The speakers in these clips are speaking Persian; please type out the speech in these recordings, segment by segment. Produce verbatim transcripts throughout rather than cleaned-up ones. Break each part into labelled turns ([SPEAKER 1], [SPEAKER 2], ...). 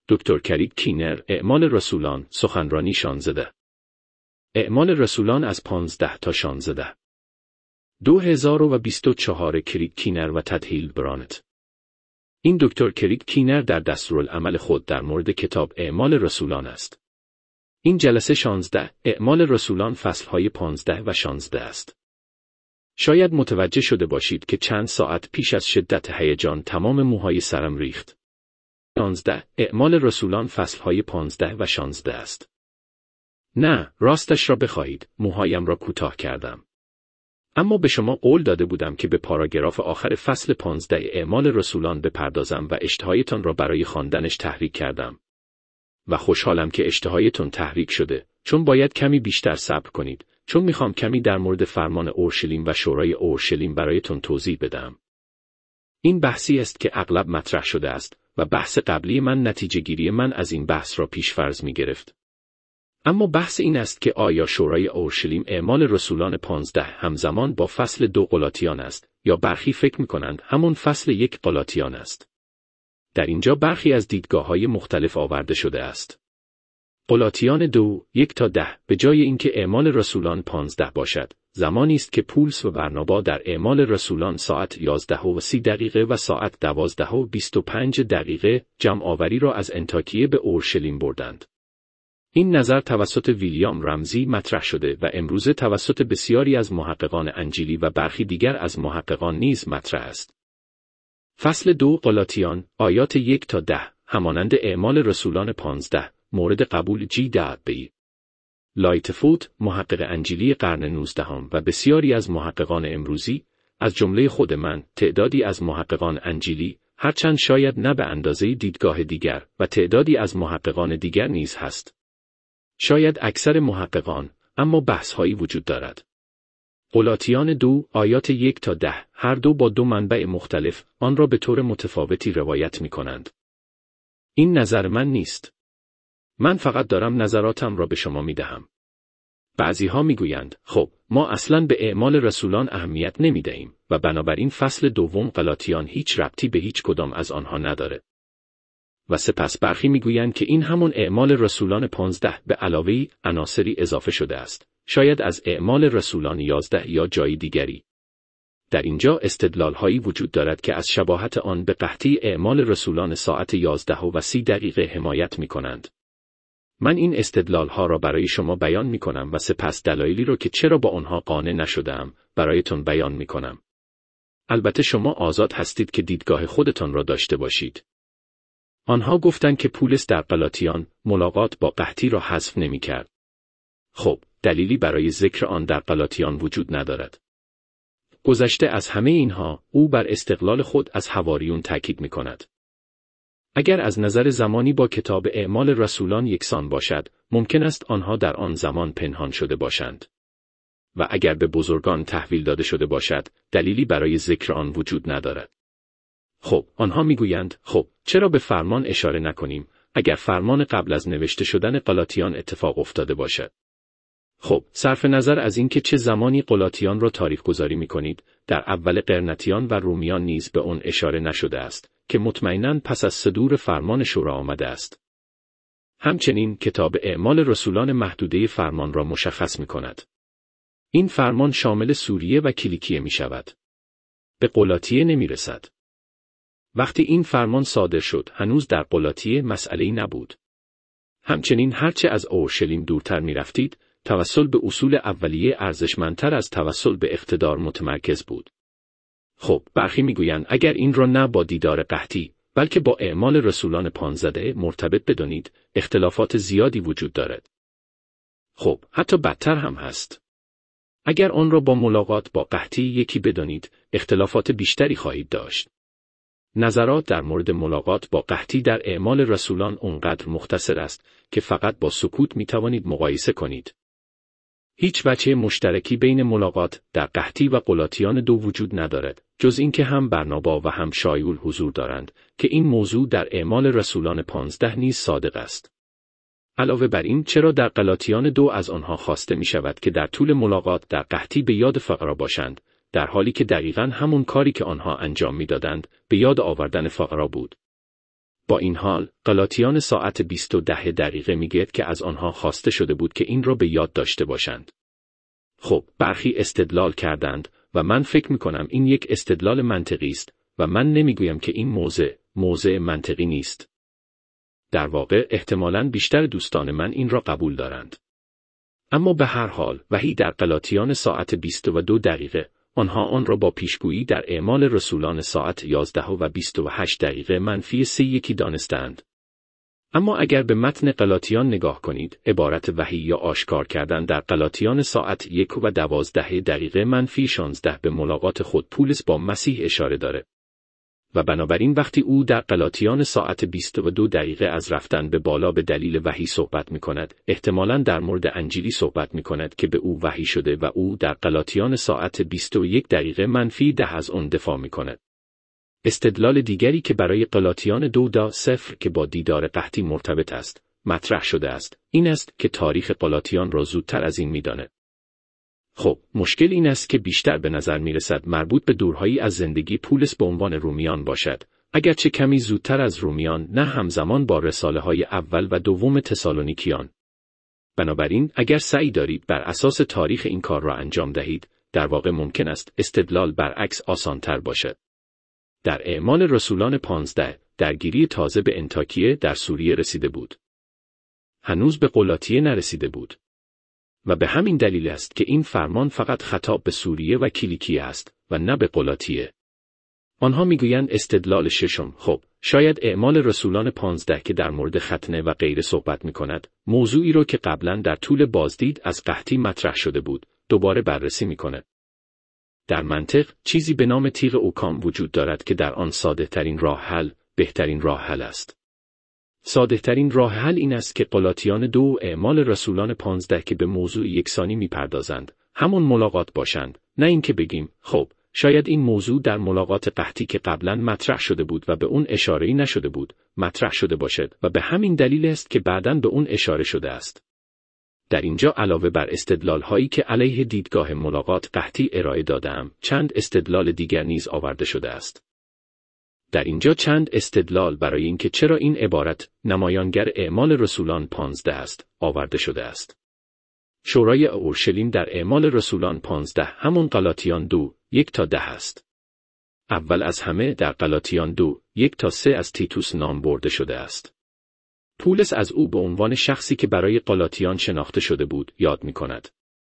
[SPEAKER 1] دکتر کریگ کینر، اعمال رسولان، سخنرانی شانزده. اعمال رسولان از پانزده تا شانزده. دو هزار و بیست و چهار کریگ کینر و تد هیلدبرانت. این دکتر کریگ کینر در دستورالعمل خود در مورد کتاب اعمال رسولان است. این جلسه شانزده، اعمال رسولان فصلهای پانزده و شانزده است. شاید متوجه شده باشید که چند ساعت پیش از شدت هیجان تمام موهای سرم ریخت. شانزده، اعمال رسولان فصلهای پانزده و شانزده است. نه، راستش را بخواهید، موهایم را کوتاه کردم. اما به شما قول داده بودم که به پاراگراف آخر فصل پانزده اعمال رسولان بپردازم و اشتهایتان را برای خواندنش تحریک کردم. و خوشحالم که اشتهایتون تحریک شده، چون باید کمی بیشتر صبر کنید، چون میخوام کمی در مورد فرمان اورشلیم و شورای اورشلیم برایتون توضیح بدم. این بحثی است که اغلب مطرح شده است و بحث قبلی من نتیجه گیری من از این بحث را پیش فرض می گرفت. اما بحث این است که آیا شورای اورشلیم اعمال رسولان پانزده همزمان با فصل دو غلاطیان است یا برخی فکر می کنند همون فصل یک غلاطیان است. در اینجا برخی از دیدگاه‌های مختلف آورده شده است. غلاطیان دو، یک تا ده به جای اینکه اعمال رسولان پانزده باشد، زمانی است که پولس و برنابا در اعمال رسولان ساعت یازده و سی دقیقه و ساعت دوازده و بیست و پنج دقیقه جمع آوری را از انطاکیه به اورشلیم بردند. این نظر توسط ویلیام رمزی مطرح شده و امروزه توسط بسیاری از محققان انجیلی و برخی دیگر از محققان نیز مطرح است. فصل دو غلاطیان، آیات یک تا ده، همانند اعمال رسولان پانزده، مورد قبول جی دابی. لایتفوت، محقق انجیلی قرن نوزدهم و بسیاری از محققان امروزی، از جمله خود من، تعدادی از محققان انجیلی، هرچند شاید نه به اندازه دیدگاه دیگر و تعدادی از محققان دیگر نیز هست. شاید اکثر محققان، اما بحث‌هایی وجود دارد. غلاطیان دو، آیات یک تا ده، هر دو با دو منبع مختلف، آن را به طور متفاوتی روایت می کنند. این نظر من نیست. من فقط دارم نظراتم را به شما می دهم. بعضی ها می گویند، خب، ما اصلاً به اعمال رسولان اهمیت نمی دهیم و بنابراین فصل دوم غلاطیان هیچ ربطی به هیچ کدام از آنها نداره. و سپس برخی می گویند که این همون اعمال رسولان پانزده به علاوه عناصری اضافه شده است. شاید از اعمال رسولان یازده یا جای دیگری. در اینجا استدلال‌هایی وجود دارد که از شباهت آن به قحطی اعمال رسولان ساعت یازده و سی دقیقه حمایت می کنند. من این استدلال‌ها را برای شما بیان می کنم و سپس دلایلی را که چرا با آنها قانع نشدم برایتون بیان می کنم. البته شما آزاد هستید که دیدگاه خودتان را داشته باشید. آنها گفتند که پولس در غلاطیان ملاقات با قحطی را حذف نمی کرد. خب، دلیلی برای ذکر آن در غلاطیان وجود ندارد. گذشته از همه اینها، او بر استقلال خود از حواریون تاکید می کند. اگر از نظر زمانی با کتاب اعمال رسولان یکسان باشد، ممکن است آنها در آن زمان پنهان شده باشند. و اگر به بزرگان تحویل داده شده باشد، دلیلی برای ذکر آن وجود ندارد. خب، آنها میگویند، خب، چرا به فرمان اشاره نکنیم، اگر فرمان قبل از نوشته شدن غلاطیان اتفاق افتاده باشد؟ خب، صرف نظر از اینکه چه زمانی غلاطیان را تاریخ گذاری می کنید، در اول قرنتیان و رومیان نیز به آن اشاره نشده است، که مطمئناً پس از صدور فرمان شورا آمده است. همچنین کتاب اعمال رسولان محدوده فرمان را مشخص می کند. این فرمان شامل سوریه و کیلیکیه می شود. به غلاطیه نمی رسد. وقتی این فرمان صادر شد، هنوز در غلاطیه مسئله‌ای نبود. همچنین هرچه از اورشلیم دورتر می رفتید، توسل به اصول اولیه ارزشمندتر از توسل به اقتدار متمرکز بود. خب، برخی میگویند اگر این را نه با دیدار قحطی، بلکه با اعمال رسولان پانزده مرتبط بدانید، اختلافات زیادی وجود دارد. خب، حتی بدتر هم هست. اگر آن را با ملاقات با قحطی یکی بدانید، اختلافات بیشتری خواهید داشت. نظرات در مورد ملاقات با قحطی در اعمال رسولان اونقدر مختصر است که فقط با سکوت می توانید مقایسه کنید. هیچ وجه مشترکی بین ملاقات در قحطی و غلاطیان دو وجود ندارد، جز اینکه هم برنابا و هم شایول حضور دارند که این موضوع در اعمال رسولان پانزده نیز صادق است. علاوه بر این، چرا در غلاطیان دو از آنها خواسته می شود که در طول ملاقات در قحطی به یاد فقرا باشند، در حالی که دقیقاً همون کاری که آنها انجام می دادند به یاد آوردن فقرا بود. با این حال، غلاطیان ساعت بیست و ده دقیقه میگوید که از آنها خواسته شده بود که این را به یاد داشته باشند. خب، برخی استدلال کردند و من فکر میکنم این یک استدلال منطقی است و من نمیگویم که این موضع موضع منطقی نیست. در واقع احتمالاً بیشتر دوستان من این را قبول دارند. اما به هر حال وحی در غلاطیان ساعت بیست و دو دقیقه، آنها آن را با پیشگویی در اعمال رسولان ساعت یازده و بیست و هشت دقیقه منفی سه یکی دانستند. اما اگر به متن غلاطیان نگاه کنید، عبارت وحی یا آشکار کردن در غلاطیان ساعت یک و دوازده دقیقه منفی شانزده به ملاقات خود پولس با مسیح اشاره داره. و بنابراین وقتی او در غلاطیان ساعت بیست و دو دقیقه از رفتن به بالا به دلیل وحی صحبت می کند، احتمالاً در مورد انجیلی صحبت می کند که به او وحی شده و او در غلاطیان ساعت بیست و یک دقیقه منفی ده از آن دفاع می کند. استدلال دیگری که برای غلاطیان دو دا صفر که با دیدار قحطی مرتبط است، مطرح شده است، این است که تاریخ غلاطیان را زودتر از این می داند. خب، مشکل این است که بیشتر به نظر می رسد مربوط به دورهایی از زندگی پولس به عنوان رومیان باشد، اگرچه کمی زودتر از رومیان، نه همزمان با رساله های اول و دوم تسالونیکیان. بنابراین اگر سعی دارید بر اساس تاریخ این کار را انجام دهید، در واقع ممکن است استدلال برعکس آسانتر باشد. در اعمال رسولان پانزده، درگیری تازه به انطاکیه در سوریه رسیده بود. هنوز به قلاطیه نرسیده بود. و به همین دلیل است که این فرمان فقط خطاب به سوریه و کیلیکیه است و نه به قلاطیه. آنها میگویند استدلال ششم، خب، شاید اعمال رسولان پانزده که در مورد ختنه و غیره صحبت می کند، موضوعی رو که قبلا در طول بازدید از قحطی مطرح شده بود، دوباره بررسی می کند. در منطق، چیزی به نام تیغ اوکام وجود دارد که در آن ساده ترین راه حل، بهترین راه حل است. ساده ترین راه حل این است که قلاطیان دو و اعمال رسولان پانزده که به موضوع یکسانی میپردازند، همون ملاقات باشند، نه اینکه بگیم، خب، شاید این موضوع در ملاقات قحطی که قبلا مطرح شده بود و به اون اشاره‌ای نشده بود، مطرح شده باشد و به همین دلیل است که بعداً به اون اشاره شده است. در اینجا علاوه بر استدلال هایی که علیه دیدگاه ملاقات قحطی ارائه دادم، چند استدلال دیگر نیز آورده شده است. در اینجا چند استدلال برای اینکه چرا این عبارت نمایانگر اعمال رسولان پانزده است، آورده شده است. شورای اورشلیم در اعمال رسولان پانزده همون غلاطیان دو، یک تا ده است. اول از همه در غلاطیان دو، یک تا سه از تیتوس نام برده شده است. پولس از او به عنوان شخصی که برای غلاطیان شناخته شده بود، یاد می کند.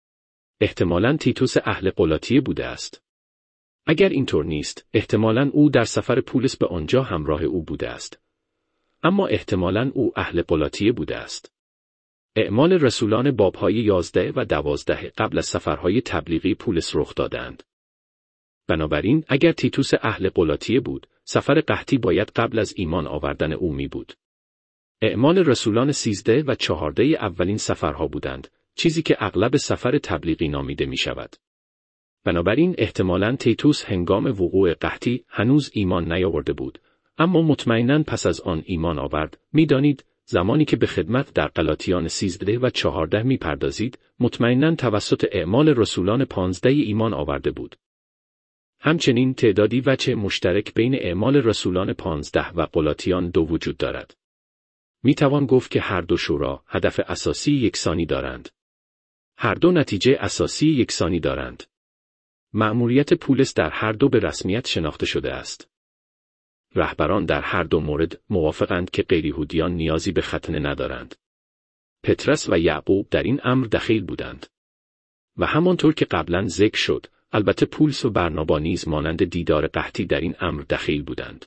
[SPEAKER 1] احتمالاً تیتوس اهل غلاطیه بوده است. اگر اینطور نیست، احتمالاً او در سفر پولس به آنجا همراه او بوده است. اما احتمالاً او اهل غلاطیه بوده است. اعمال رسولان بابهای یازده و دوازده قبل از سفرهای تبلیغی پولس رخ دادند. بنابراین اگر تیتوس اهل غلاطیه بود، سفر قحطی باید قبل از ایمان آوردن او می بود. اعمال رسولان سیزده و چهارده اولین سفرها بودند، چیزی که اغلب سفر تبلیغی نامیده می شود. بنابراین احتمالاً تیتوس هنگام وقوع قحطی هنوز ایمان نیاورده بود، اما مطمئناً پس از آن ایمان آورد. می دانید، زمانی که به خدمت در غلاطیان سیزده و چهارده می پردازید، مطمئناً توسط اعمال رسولان پانزده ایمان آورده بود. همچنین تعدادی وجه مشترک بین اعمال رسولان پانزده و غلاطیان دو وجود دارد. می توان گفت که هر دو شورا هدف اساسی یکسانی دارند. هر دو نتیجه اساسی یکسانی دارند. مأموریت پولس در هر دو به رسمیت شناخته شده است. رهبران در هر دو مورد موافقند که غیریهودیان نیازی به ختنه ندارند. پطرس و یعقوب در این امر دخیل بودند. و همانطور که قبلا ذکر شد، البته پولس و برنابا نیز مانند دیدار قحطی در این امر دخیل بودند.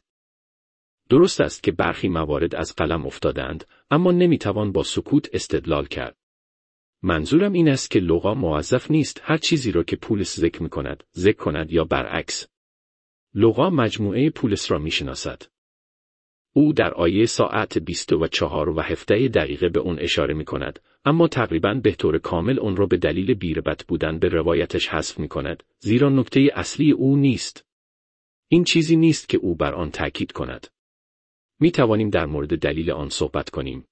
[SPEAKER 1] درست است که برخی موارد از قلم افتادند، اما نمیتوان با سکوت استدلال کرد. منظورم این است که لوقا موظف نیست هر چیزی را که پولس ذکر می‌کند، ذکر کند یا برعکس. لوقا مجموعه پولس را میشناسد. او در آیه ساعت بیست و چهار و هفده دقیقه به اون اشاره می‌کند، اما تقریباً به طور کامل اون را به دلیل بی‌ربط بودن به روایتش حذف می‌کند، زیرا نکته اصلی او نیست. این چیزی نیست که او بر آن تاکید کند. می توانیم در مورد دلیل آن صحبت کنیم.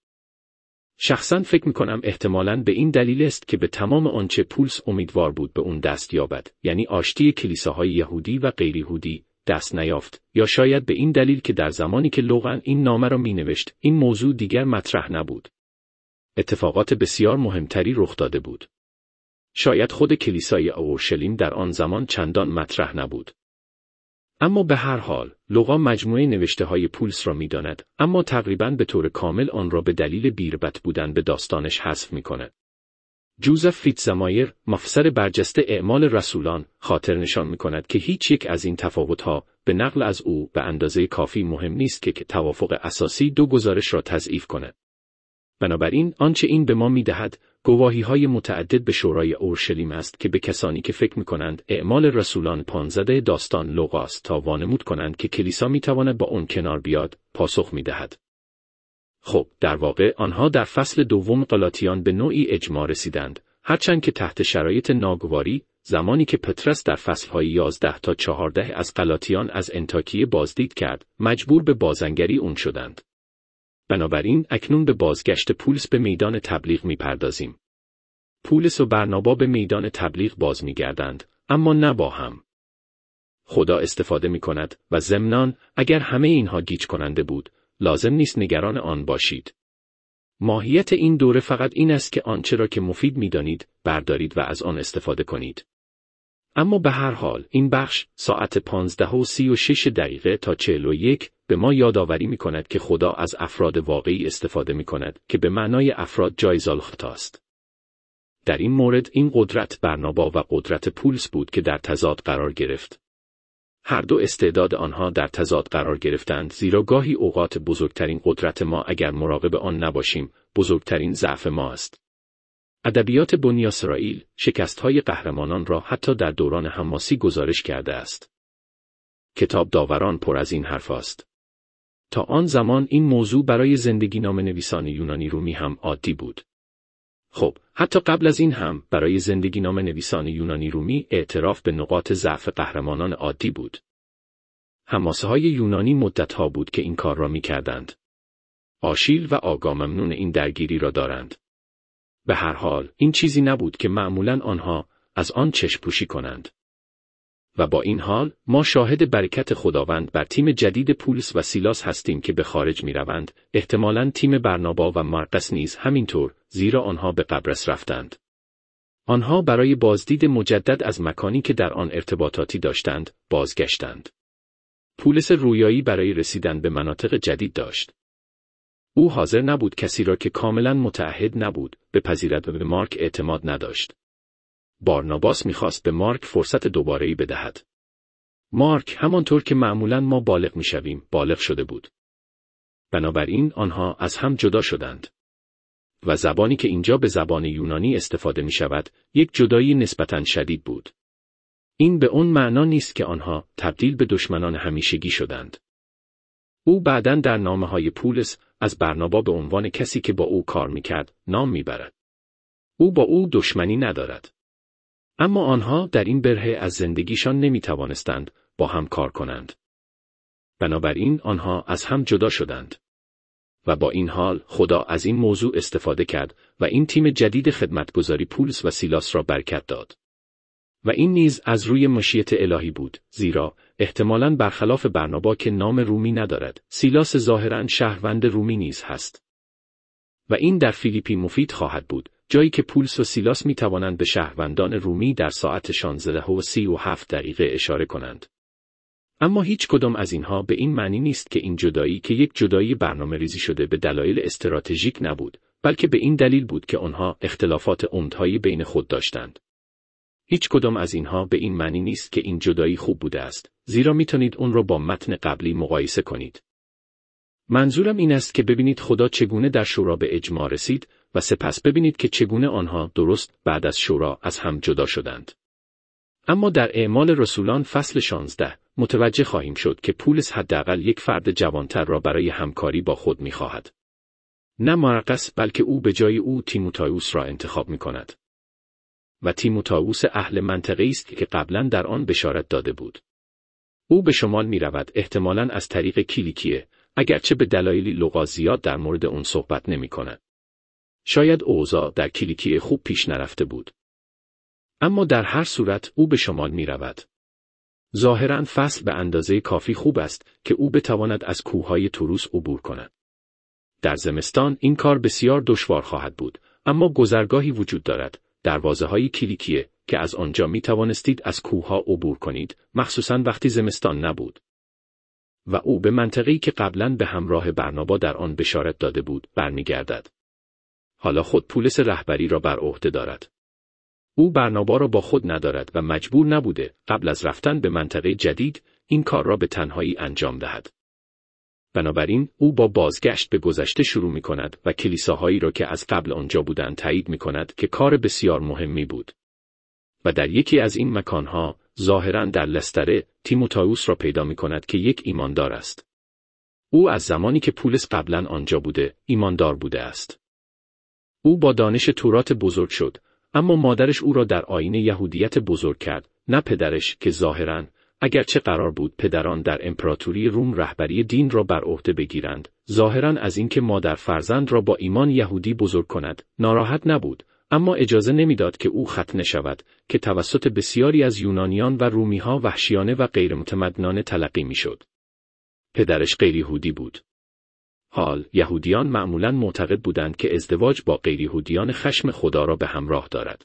[SPEAKER 1] شخصاً فکر می کنم احتمالاً به این دلیل است که به تمام آنچه پولس امیدوار بود به اون دست یابد، یعنی آشتی کلیساهای یهودی و غیر یهودی، دست نیافت، یا شاید به این دلیل که در زمانی که لوقا این نامه را مینوشت این موضوع دیگر مطرح نبود. اتفاقات بسیار مهمتری رخ داده بود. شاید خود کلیسای اورشلیم در آن زمان چندان مطرح نبود. اما به هر حال، لوقا مجموعه نوشته های پولس را می‌داند، اما تقریباً به طور کامل آن را به دلیل بی‌ربط بودن به داستانش حذف می‌کند. جوزف فیتزمایر، مفسر برجسته اعمال رسولان، خاطر نشان می‌کند که هیچ یک از این تفاوت‌ها به نقل از او به اندازه کافی مهم نیست که توافق اساسی دو گزارش را تضعیف کند. بنابراین آنچه این به ما می‌دهد، گواهی‌های متعدد به شورای اورشلیم است که به کسانی که فکر می‌کنند اعمال رسولان پانزده داستان لوقاست تا وانمود کنند که کلیسا می‌تواند با آن کنار بیاد، پاسخ می‌دهد. خب، در واقع آنها در فصل دوم غلاطیان به نوعی اجماع رسیدند، هرچند که تحت شرایط ناگواری، زمانی که پطرس در فصل‌های یازده تا چهارده از غلاطیان از انطاکیه بازدید کرد، مجبور به بازنگری اون شدند. بنابراین اکنون به بازگشت پولس به میدان تبلیغ می‌پردازیم. پولس و برنابا به میدان تبلیغ باز می‌گردند، اما نه با هم. خدا استفاده می‌کند و ضمناً اگر همه اینها گیج کننده بود، لازم نیست نگران آن باشید. ماهیت این دوره فقط این است که آنچه را که مفید می‌دانید، بردارید و از آن استفاده کنید. اما به هر حال این بخش ساعت پانزده و سی و شش دقیقه تا چهل و یک به ما یادآوری می‌کند که خدا از افراد واقعی استفاده می‌کند که به معنای افراد جایز الخطا است. در این مورد این قدرت برنابا و قدرت پولس بود که در تضاد قرار گرفت. هر دو استعداد آنها در تضاد قرار گرفتند، زیرا گاهی اوقات بزرگترین قدرت ما اگر مراقب آن نباشیم، بزرگترین ضعف ما است. ادبیات بنی اسرائیل شکست‌های قهرمانان را حتی در دوران حماسی گزارش کرده است. کتاب داوران پر از این حرف است. تا آن زمان این موضوع برای زندگی نام نویسان یونانی رومی هم عادی بود. خب، حتی قبل از این هم برای زندگی نام نویسان یونانی رومی اعتراف به نقاط ضعف قهرمانان عادی بود. حماسه‌های یونانی مدت‌ها بود که این کار را می‌کردند. آشیل و آگاممنون این درگیری را دارند. به هر حال این چیزی نبود که معمولاً آنها از آن چشم پوشی کنند. و با این حال ما شاهد برکت خداوند بر تیم جدید پولس و سیلاس هستیم که به خارج می روند، احتمالاً تیم برنابا و مرقس نیز همینطور، زیرا آنها به قبرس رفتند. آنها برای بازدید مجدد از مکانی که در آن ارتباطاتی داشتند، بازگشتند. پولس رویایی برای رسیدن به مناطق جدید داشت. او حاضر نبود کسی را که کاملاً متعهد نبود، بپذیرد و به مارک اعتماد نداشت. بارناباس می‌خواست به مارک فرصت دوباره‌ای بدهد. مارک همانطور که معمولاً ما بالغ می‌شویم، بالغ شده بود. بنابراین آنها از هم جدا شدند. و زبانی که اینجا به زبان یونانی استفاده می‌شود، یک جدایی نسبتاً شدید بود. این به اون معنا نیست که آنها تبدیل به دشمنان همیشگی شدند. او بعداً در نامه‌های پولس از برنابا به عنوان کسی که با او کار می‌کرد، نام می‌برد. او با او دشمنی ندارد. اما آنها در این برهه از زندگیشان نمی توانستند با هم کار کنند. بنابراین آنها از هم جدا شدند. و با این حال خدا از این موضوع استفاده کرد و این تیم جدید خدمتگزاری پولس و سیلاس را برکت داد. و این نیز از روی مشیت الهی بود، زیرا احتمالاً برخلاف برنابا که نام رومی ندارد، سیلاس ظاهراً شهروند رومی نیز هست. و این در فیلیپی مفید خواهد بود، جایی که پولس و سیلاس می توانند به شهروندان رومی در ساعت شانزده و سی و هفت دقیقه اشاره کنند. اما هیچ کدام از اینها به این معنی نیست که این جدایی که یک جدایی برنامه ریزی شده به دلایل استراتژیک نبود، بلکه به این دلیل بود که آنها اختلافات عمدهایی بین خود داشتند. هیچ کدام از اینها به این معنی نیست که این جدایی خوب بوده است، زیرا میتونید اون رو با متن قبلی مقایسه کنید. منظورم این است که ببینید خدا چگونه در شورا به اجماع رسید و سپس ببینید که چگونه آنها درست بعد از شورا از هم جدا شدند. اما در اعمال رسولان فصل شانزده متوجه خواهیم شد که پولس حداقل یک فرد جوانتر را برای همکاری با خود می‌خواهد. نه مرقس، بلکه او به جای او تیموتائوس را انتخاب می‌کند. و تیموتائوس اهل منطقه‌ای است که قبلا در آن بشارت داده بود. او به شمال می‌رود، احتمالاً از طریق کیلیکیه، اگرچه به دلایلی لوقا زیاد در مورد اون صحبت نمی‌کند. شاید اوضاع در کیلیکیه خوب پیش نرفته بود. اما در هر صورت او به شمال می‌رود. ظاهراً فصل به اندازه کافی خوب است که او بتواند از کوههای توروس عبور کند. در زمستان این کار بسیار دشوار خواهد بود، اما گذرگاهی وجود دارد، دروازه‌های کلیکیه که از آنجا می توانستید از کوهها عبور کنید، مخصوصاً وقتی زمستان نبود. و او به منطقه‌ای که قبلاً به همراه برنابا در آن بشارت داده بود، برمیگردد. حالا خود پولس رهبری را بر عهده دارد. او برنابا را با خود ندارد و مجبور نبوده قبل از رفتن به منطقه جدید این کار را به تنهایی انجام دهد. بنابراین او با بازگشت به گذشته شروع می کند و کلیساهایی را که از قبل آنجا بودند تایید می کند که کار بسیار مهمی بود. و در یکی از این مکانها، ظاهراً در لستره، تیموتائوس را پیدا می کند که یک ایماندار است. او از زمانی که پولس قبلاً آنجا بوده، ایماندار بوده است. او با دانش تورات بزرگ شد، اما مادرش او را در آیین یهودیت بزرگ کرد، نه پدرش که ظاهراً، اگرچه قرار بود پدران در امپراتوری روم رهبری دین را بر عهده بگیرند، ظاهراً از اینکه مادر فرزند را با ایمان یهودی بزرگ کند، ناراحت نبود، اما اجازه نمیداد که او ختنه شود، که توسط بسیاری از یونانیان و رومی‌ها وحشیانه و غیرمتمدنانه تلقی میشد. پدرش غیر یهودی بود. حال یهودیان معمولاً معتقد بودند که ازدواج با غیر یهودیان خشم خدا را به همراه دارد.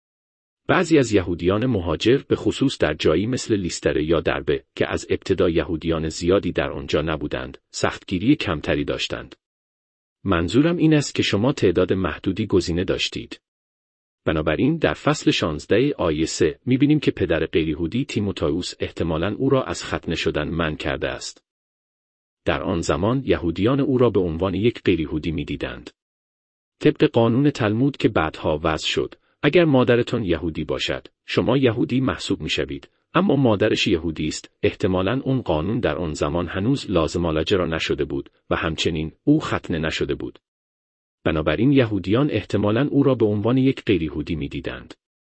[SPEAKER 1] بعضی از یهودیان مهاجر به خصوص در جایی مثل لیستره یا دربه که از ابتدا یهودیان زیادی در آنجا نبودند، سختگیری کمتری داشتند. منظورم این است که شما تعداد محدودی گزینه داشتید. بنابراین در فصل شانزده آیه سه می‌بینیم که پدر غیر یهودی تیموتائوس احتمالاً او را از ختنه شدن منع کرده است. در آن زمان یهودیان او را به عنوان یک غیر یهودی می‌دیدند. طبق قانون تلمود که بعدها وضع شد، اگر مادرتان یهودی باشد، شما یهودی محسوب می‌شوید، اما مادرش یهودی است، احتمالاً اون قانون در آن زمان هنوز لازم الاجرا نشده بود و همچنین او ختنه نشده بود. بنابراین یهودیان احتمالاً او را به عنوان یک غیر یهودی می‌دیدند.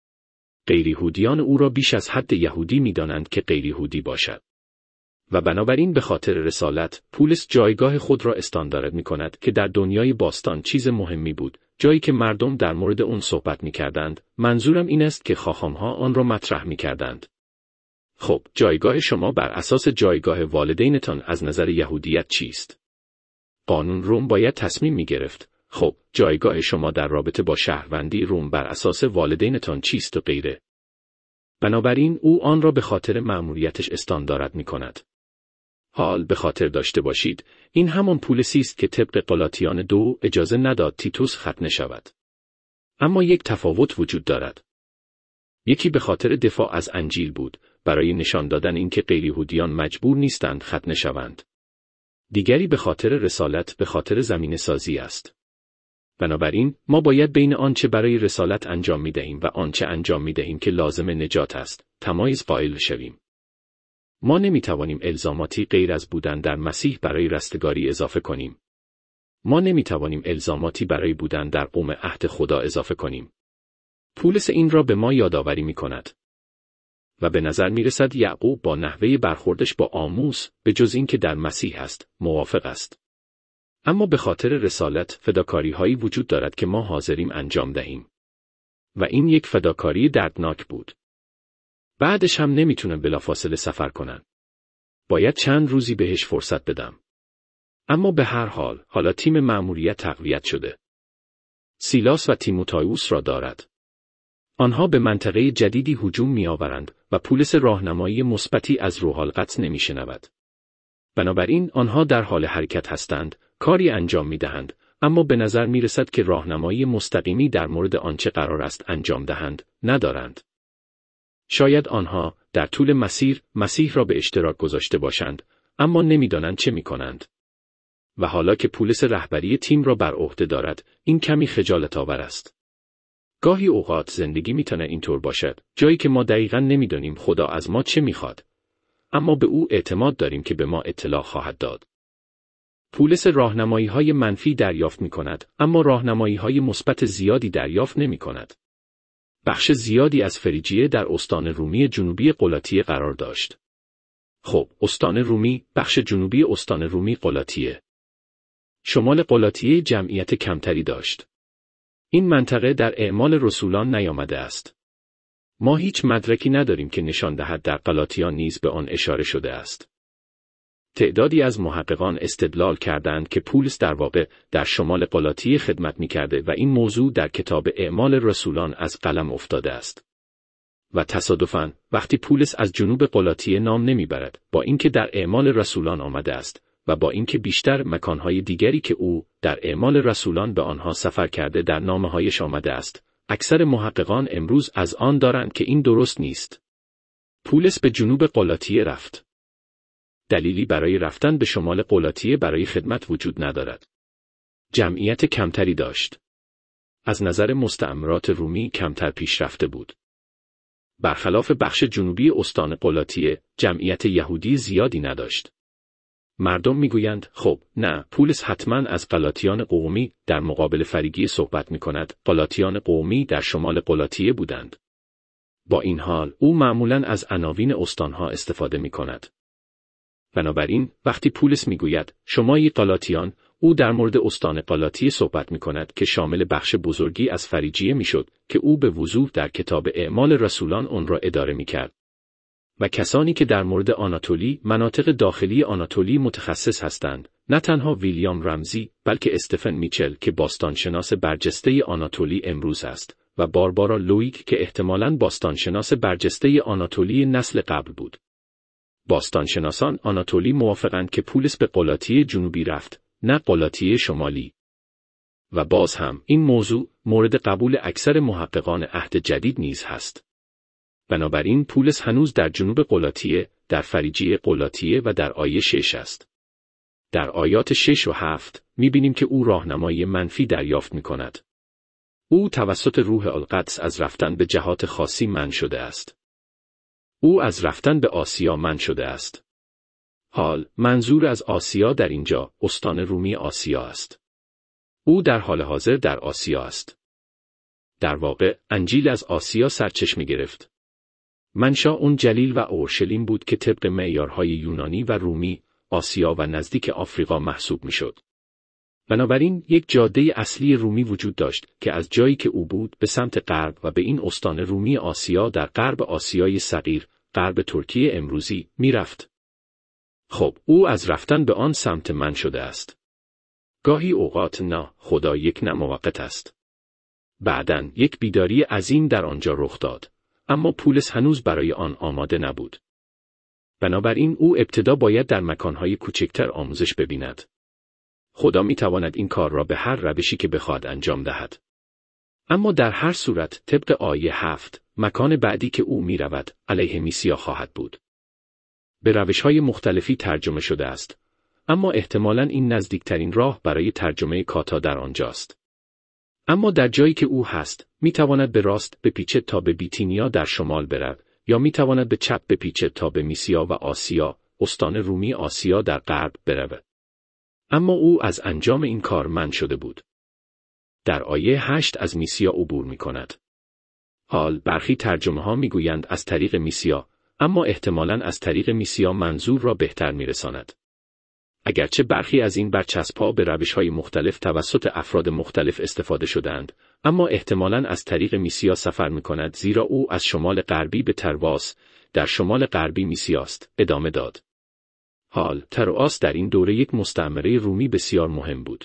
[SPEAKER 1] غیر یهودیان او را بیش از حد یهودی می‌دانند که غیر یهودی باشد. و بنابراین به خاطر رسالت، پولس جایگاه خود را استاندارد می‌کند که در دنیای باستان چیز مهمی بود، جایی که مردم در مورد اون صحبت می‌کردند. منظورم این است که خاخام‌ها آن را مطرح می‌کردند. خب، جایگاه شما بر اساس جایگاه والدینتان از نظر یهودیت چیست؟ قانون روم باید تصمیم می‌گرفت. خب، جایگاه شما در رابطه با شهروندی روم بر اساس والدینتان چیست و غیره. بنابراین او آن را به خاطر مأموریتش استاندارد می‌کند. حال به خاطر داشته باشید، این همان پولسی است که طبق غلاطیان دو اجازه نداد تیتوس ختنه شود. اما یک تفاوت وجود دارد. یکی به خاطر دفاع از انجیل بود، برای نشان دادن اینکه غیر یهودیان مجبور نیستند ختنه شوند. دیگری به خاطر رسالت، به خاطر زمینه سازی است. بنابراین ما باید بین آنچه برای رسالت انجام می‌دهیم و آنچه انجام می‌دهیم که لازم نجات است، تمایز قائل شویم. ما نمی‌توانیم الزاماتی غیر از بودن در مسیح برای رستگاری اضافه کنیم. ما نمی‌توانیم الزاماتی برای بودن در قوم عهد خدا اضافه کنیم. پولس این را به ما یادآوری می‌کند. و به نظر می‌رسد یعقوب با نحوه برخوردش با آموس، به جز این که در مسیح است، موافق است. اما به خاطر رسالت، فداکاری‌هایی وجود دارد که ما حاضریم انجام دهیم. و این یک فداکاری دردناک بود. بعدش هم نمیتونن بلافاصله سفر کنن. باید چند روزی بهش فرصت بدم. اما به هر حال، حالا تیم مأموریت تقویت شده. سیلاس و تیموتائوس را دارد. آنها به منطقه جدیدی هجوم می‌آورند و پولس راهنمایی مثبتی از روح القدس نمی‌شنود. بنابراین آنها در حال حرکت هستند، کاری انجام می‌دهند، اما به نظر می‌رسد که راهنمایی مستقیمی در مورد آنچه قرار است انجام دهند، ندارند. شاید آنها در طول مسیر مسیح را به اشتراک گذاشته باشند، اما نمی‌دانند چه می‌کنند. و حالا که پولس رهبری تیم را بر عهده دارد، این کمی خجالت‌آور است. گاهی اوقات زندگی می‌تونه اینطور باشد، جایی که ما دقیقاً نمی‌دانیم خدا از ما چه می‌خواد، اما به او اعتماد داریم که به ما اطلاع خواهد داد. پولس راهنمایی‌های منفی دریافت می‌کند، اما راهنمایی‌های مثبت زیادی دریافت نمی‌کند. بخش زیادی از فریجیه در استان رومی جنوبی قلاطیه قرار داشت. خب، استان رومی، بخش جنوبی استان رومی قلاطیه. شمال قلاطیه جمعیت کمتری داشت. این منطقه در اعمال رسولان نیامده است. ما هیچ مدرکی نداریم که نشان دهد در غلاطیان نیز به آن اشاره شده است. تعدادی از محققان استدلال کردند که پولس در واقع در شمال غلاطیه خدمت می‌کرده و این موضوع در کتاب اعمال رسولان از قلم افتاده است. و تصادفاً وقتی پولس از جنوب غلاطیه نام نمیبرد، با اینکه در اعمال رسولان آمده است و با اینکه بیشتر مکانهای دیگری که او در اعمال رسولان به آنها سفر کرده در نامه‌هایش آمده است، اکثر محققان امروز از آن دارند که این درست نیست. پولس به جنوب غلاطیه رفت. دلیلی برای رفتن به شمال غلاطیه برای خدمت وجود ندارد. جمعیت کمتری داشت. از نظر مستعمرات رومی کمتر پیشرفته بود. برخلاف بخش جنوبی استان غلاطیه، جمعیت یهودی زیادی نداشت. مردم میگویند خب نه، پولس حتما از غلاطیان قومی در مقابل فریگی صحبت میکند. غلاطیان قومی در شمال غلاطیه بودند. با این حال او معمولاً از عناوین استانها استفاده میکند. بنابراین وقتی پولس میگوید شمایی غلاطیان، او در مورد استان غلاطیه صحبت میکند که شامل بخش بزرگی از فریجیه میشد که او به وضوح در کتاب اعمال رسولان آن را اداره میکرد. و کسانی که در مورد آناتولی، مناطق داخلی آناتولی متخصص هستند، نه تنها ویلیام رمزی بلکه استفن میچل که باستانشناس برجسته آناتولی امروز است و باربارا لویک که احتمالاً باستانشناس برجسته آناتولی نسل قبل بود. باستانشناسان آناتولی موافقند که پولس به غلاطیه جنوبی رفت، نه غلاطیه شمالی. و باز هم این موضوع مورد قبول اکثر محققان عهد جدید نیز هست. بنابراین پولس هنوز در جنوب غلاطیه، در فریجیه غلاطیه و در آیه شش است. در آیات شش و هفت می‌بینیم که او راهنمایی منفی دریافت می‌کند. او توسط روح القدس از رفتن به جهات خاصی منع شده است. او از رفتن به آسیا منع شده است. حال منظور از آسیا در اینجا استان رومی آسیا است. او در حال حاضر در آسیا است. در واقع انجیل از آسیا سرچشمه گرفت. منشأ اون جلیل و اورشلیم بود که طبق معیارهای یونانی و رومی، آسیا و نزدیک آفریقا محسوب میشد. بنابراین یک جاده اصلی رومی وجود داشت که از جایی که او بود به سمت غرب و به این استان رومی آسیا در غرب آسیای صغیر، غرب ترکیه امروزی، میرفت. خب او از رفتن به آن سمت منع شده است. گاهی اوقات نه، خدا یک نه موقت است. بعداً یک بیداری عظیم در آنجا رخ داد، اما پولس هنوز برای آن آماده نبود. بنابراین او ابتدا باید در مکانهای کوچکتر آموزش ببیند. خدا می تواند این کار را به هر روشی که بخواد انجام دهد. اما در هر صورت طبق آیه هفت، مکان بعدی که او می رود، علیه میسیا خواهد بود. به روشهای مختلفی ترجمه شده است، اما احتمالاً این نزدیکترین راه برای ترجمه کاتا در آنجاست. اما در جایی که او هست، می تواند به راست بپیچد تا به بیتینیا در شمال برود، یا می تواند به چپ بپیچد تا به میسیا و آسیا، استان رومی آسیا در غرب برود. اما او از انجام این کار منع شده بود. در آیه هشت از میسیا عبور می کند. حال برخی ترجمه ها می گویند از طریق میسیا، اما احتمالاً از طریق میسیا منظور را بهتر می رساند. اگرچه برخی از این برچسب‌ها به روش‌های مختلف توسط افراد مختلف استفاده شدند، اما احتمالاً از طریق میسیا سفر می‌کند، زیرا او از شمال غربی به ترواس، در شمال غربی میسیاست، ادامه داد. حال ترواس در این دوره یک مستعمره رومی بسیار مهم بود.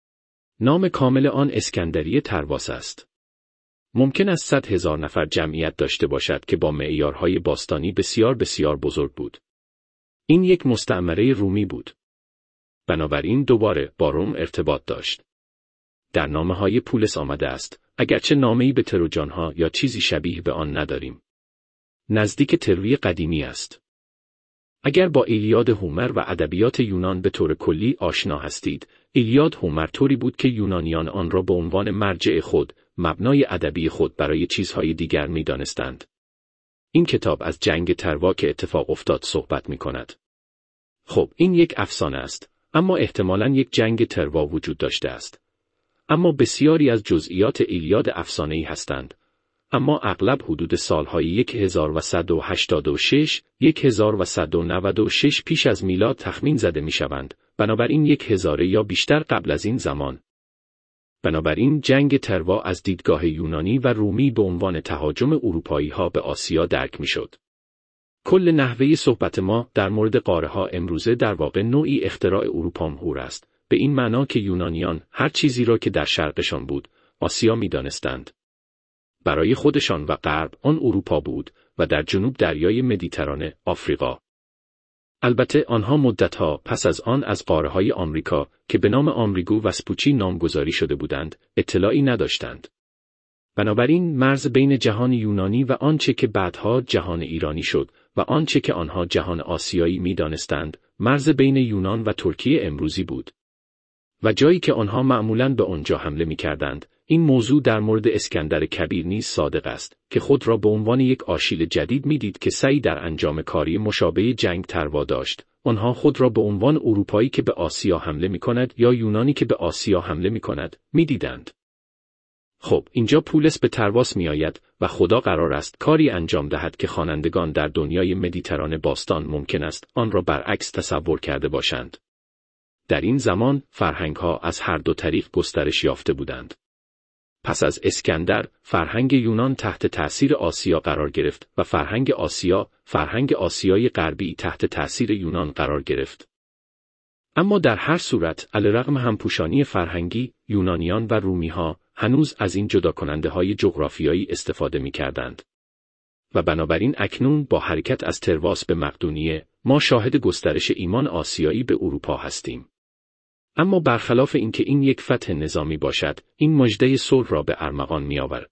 [SPEAKER 1] نام کامل آن اسکندریه ترواس است. ممکن است صد هزار نفر جمعیت داشته باشد که با معیارهای باستانی بسیار بسیار بزرگ بود. این یک مستعمره رومی بود. بنابراین دوباره با روم ارتباط داشت. در نامه‌های پولس آمده است، اگرچه نامه‌ای به تروجانها یا چیزی شبیه به آن نداریم. نزدیک تروی قدیمی است. اگر با ایلیاد هومر و ادبیات یونان به طور کلی آشنا هستید، ایلیاد هومر طوری بود که یونانیان آن را به عنوان مرجع خود، مبنای ادبی خود برای چیزهای دیگر می‌دانستند. این کتاب از جنگ تروا که اتفاق افتاد صحبت می‌کند. خب این یک افسانه است، اما احتمالاً یک جنگ تروا وجود داشته است. اما بسیاری از جزئیات ایلیاد افسانه‌ای هستند. اما اغلب حدود سالهای هزار و صد و هشتاد و شش، هزار و صد و نود و شش پیش از میلاد تخمین زده می‌شوند، بنابراین یک هزاره یا بیشتر قبل از این زمان. بنابراین جنگ تروا از دیدگاه یونانی و رومی به عنوان تهاجم اروپایی‌ها به آسیا درک می‌شد. کل نحوه صحبت ما در مورد قاره‌ها امروزه در واقع نوعی اختراع اروپامهور است، به این معنا که یونانیان هر چیزی را که در شرقشان بود، آسیا می‌دانستند. برای خودشان و غرب آن اروپا بود و در جنوب دریای مدیترانه آفریقا. البته آنها مدتها پس از آن از قاره‌های آمریکا که به نام آمریگو وسپوچی نامگذاری شده بودند، اطلاعی نداشتند. بنابراین مرز بین جهان یونانی و آنچه که بعدها جهان ایرانی شد و آنچه که آنها جهان آسیایی می‌دانستند، مرز بین یونان و ترکیه امروزی بود. و جایی که آنها معمولاً به آنجا حمله می‌کردند، این موضوع در مورد اسکندر کبیر نیز صادق است که خود را به عنوان یک آشیل جدید می‌دید که سعی در انجام کاری مشابه جنگ تروا داشت. آنها خود را به عنوان اروپایی که به آسیا حمله می‌کند یا یونانی که به آسیا حمله می‌کند می‌دیدند. خب اینجا پولس به ترواس می‌آید و خدا قرار است کاری انجام دهد که خوانندگان در دنیای مدیترانه باستان ممکن است آن را برعکس تصور کرده باشند. در این زمان فرهنگ‌ها از هر دو طریق گسترش یافته بودند. پس از اسکندر، فرهنگ یونان تحت تأثیر آسیا قرار گرفت و فرهنگ آسیا، فرهنگ آسیای غربی تحت تأثیر یونان قرار گرفت. اما در هر صورت، علیرغم همپوشانی فرهنگی، یونانیان و رومی‌ها هنوز از این جداکننده‌های جغرافیایی استفاده می‌کردند. و بنابراین اکنون با حرکت از ترواس به مقدونیه، ما شاهد گسترش ایمان آسیایی به اروپا هستیم. اما برخلاف اینکه این یک فتح نظامی باشد، این مژده صلح را به ارمغان می‌آورد.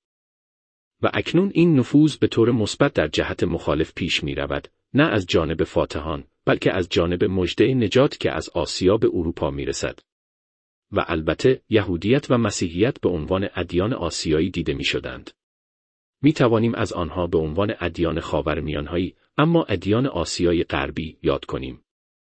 [SPEAKER 1] و اکنون این نفوذ به طور مثبت در جهت مخالف پیش می‌رود، نه از جانب فاتحان، بلکه از جانب مژده نجات که از آسیا به اروپا می‌رسد. و البته یهودیت و مسیحیت به عنوان ادیان آسیایی دیده می‌شدند. می‌توانیم از آنها به عنوان ادیان خاورمیانهایی، اما ادیان آسیای غربی یاد کنیم.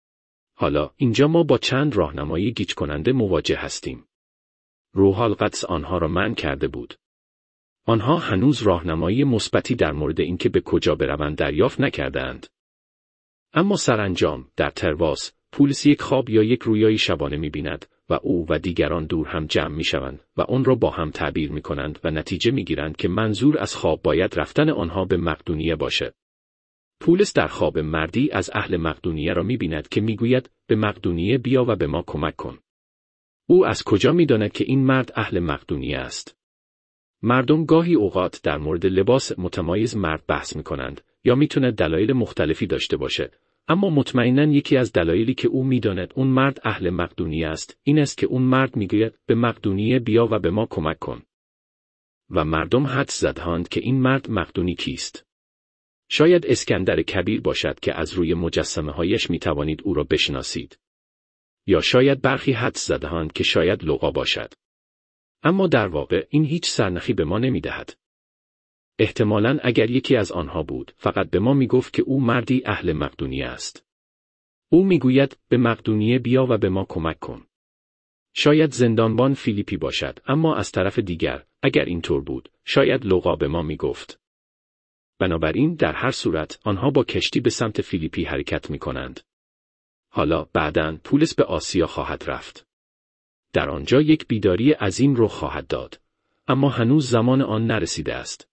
[SPEAKER 1] حالا اینجا ما با چند راهنمایی گیج کننده مواجه هستیم. روح القدس آنها را منع کرده بود. آنها هنوز راهنمایی مثبتی در مورد اینکه به کجا بروند دریافت نکردند. اما سرانجام در ترواس، پولس یک خواب یا یک رویایی شبانه می‌بیند و او و دیگران دور هم جمع می‌شوند و آن را با هم تعبیر می‌کنند و نتیجه می‌گیرند که منظور از خواب باید رفتن آنها به مقدونیه باشد. پولس در خواب مردی از اهل مقدونیه را می‌بیند که می‌گوید به مقدونیه بیا و به ما کمک کن. او از کجا می‌داند که این مرد اهل مقدونیه است؟ مردم گاهی اوقات در مورد لباس متمایز مرد بحث می‌کنند یا می‌تواند دلایل مختلفی داشته باشد، اما مطمئناً یکی از دلایلی که او می‌داند اون مرد اهل مقدونیه است این است که اون مرد می‌گوید به مقدونیه بیا و به ما کمک کن. و مردم حدس زدند که این مرد مقدونی کیست؟ شاید اسکندر کبیر باشد که از روی مجسمه هایش می توانید او را بشناسید. یا شاید برخی حدس زده‌اند که شاید لوقا باشد. اما در واقع این هیچ سرنخی به ما نمی دهد. احتمالاً اگر یکی از آنها بود، فقط به ما می گفت که او مردی اهل مقدونیه است. او می گوید به مقدونیه بیا و به ما کمک کن. شاید زندانبان فیلیپی باشد، اما از طرف دیگر، اگر اینطور بود، شاید لوقا به ما می گفت. بنابراین در هر صورت آنها با کشتی به سمت فیلیپی حرکت می کنند. حالا بعداً پولس به آسیا خواهد رفت. در آنجا یک بیداری عظیم رخ خواهد داد. اما هنوز زمان آن نرسیده است.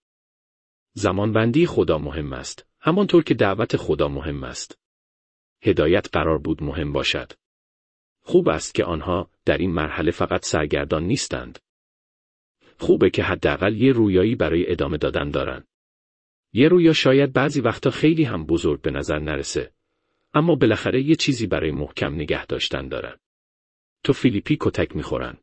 [SPEAKER 1] زمانبندی خدا مهم است، همانطور که دعوت خدا مهم است. هدایت قرار بود مهم باشد. خوب است که آنها در این مرحله فقط سرگردان نیستند. خوبه که حداقل یه رویایی برای ادامه دادن دارن. یه رویا شاید بعضی وقتا خیلی هم بزرگ به نظر نرسه، اما بالاخره یه چیزی برای محکم نگه داشتن دارن. تو فیلیپی کتک میخورن.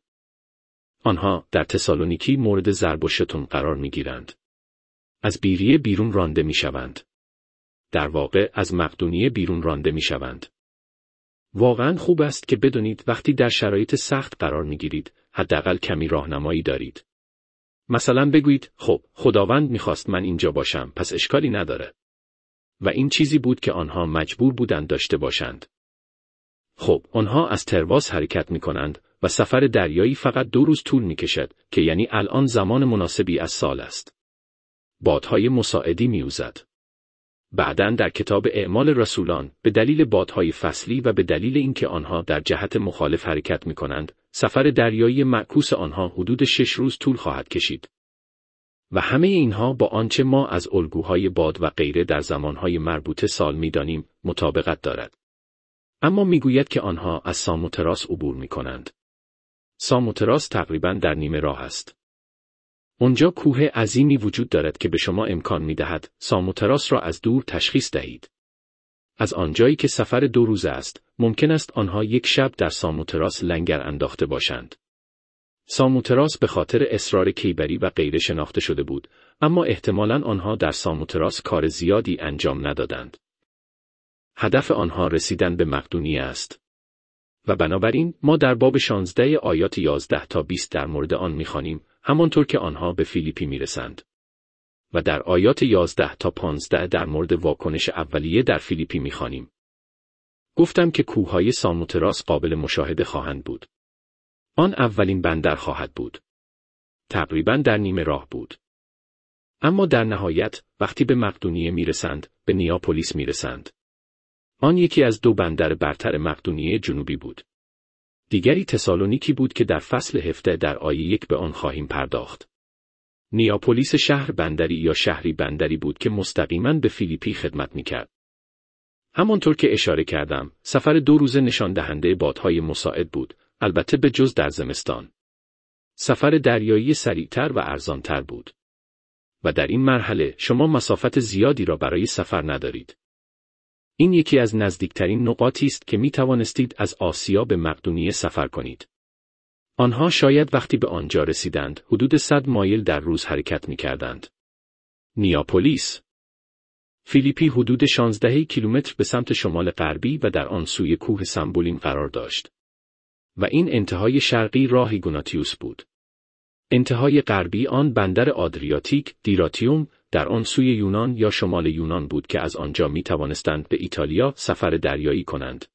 [SPEAKER 1] آنها در تسالونیکی مورد ضرب و شتم قرار میگیرند. از بیریه بیرون رانده میشوند. در واقع از مقدونیه بیرون رانده میشوند. واقعا خوب است که بدونید وقتی در شرایط سخت قرار میگیرید، حداقل کمی راهنمایی دارید. مثلا بگویید خب خداوند میخواست من اینجا باشم، پس اشکالی نداره. و این چیزی بود که آنها مجبور بودند داشته باشند. خب آنها از ترواس حرکت میکنند و سفر دریایی فقط دو روز طول میکشد که یعنی الان زمان مناسبی از سال است. بادهای مساعدی میوزد. بعداً در کتاب اعمال رسولان به دلیل بادهای فصلی و به دلیل اینکه آنها در جهت مخالف حرکت میکنند، سفر دریایی معکوس آنها حدود شش روز طول خواهد کشید. و همه اینها با آنچه ما از الگوهای باد و غیره در زمانهای مربوطه سال می‌دانیم مطابقت دارد. اما میگوید که آنها از ساموتراس عبور می‌کنند. ساموتراس تقریباً در نیمه راه است. اونجا کوه عظیمی وجود دارد که به شما امکان می‌دهد ساموتراس را از دور تشخیص دهید. از آنجایی که سفر دو روزه است، ممکن است آنها یک شب در ساموتراس لنگر انداخته باشند. ساموتراس به خاطر اصرار کیبری و غیره شناخته شده بود، اما احتمالاً آنها در ساموتراس کار زیادی انجام ندادند. هدف آنها رسیدن به مقدونیه است. و بنابراین ما در باب شانزده آیات یازده تا بیست در مورد آن می‌خوانیم، همانطور که آنها به فیلیپی میرسند. و در آیات یازده تا پانزده در مورد واکنش اولیه در فیلیپی می‌خوانیم. گفتم که کوههای ساموتراس قابل مشاهده خواهند بود. آن اولین بندر خواهد بود. تقریباً در نیمه راه بود. اما در نهایت وقتی به مقدونیه میرسند، به نیاپولیس میرسند. آن یکی از دو بندر برتر مقدونیه جنوبی بود. دیگری تسالونیکی بود که در فصل هفده در آیه یک به آن خواهیم پرداخت. نیاپولیس شهر بندری یا شهری بندری بود که مستقیما به فیلیپی خدمت میکرد. همانطور که اشاره کردم، سفر دو روزه نشان دهنده بادهای مساعد بود، البته به جز در زمستان. سفر دریایی سریعتر و ارزانتر بود. و در این مرحله شما مسافت زیادی را برای سفر ندارید. این یکی از نزدیکترین نقاطی است که می توانستید از آسیا به مقدونیه سفر کنید. آنها شاید وقتی به آنجا رسیدند حدود صد مایل در روز حرکت می کردند. نیاپولیس فیلیپی حدود شانزده کیلومتر به سمت شمال غربی و در آن سوی کوه سمبولین قرار داشت. و این انتهای شرقی راه گوناتیوس بود. انتهای غربی آن بندر آدریاتیک، دیراتیوم، در آن سوی یونان یا شمال یونان بود که از آنجا می توانستند به ایتالیا سفر دریایی کنند.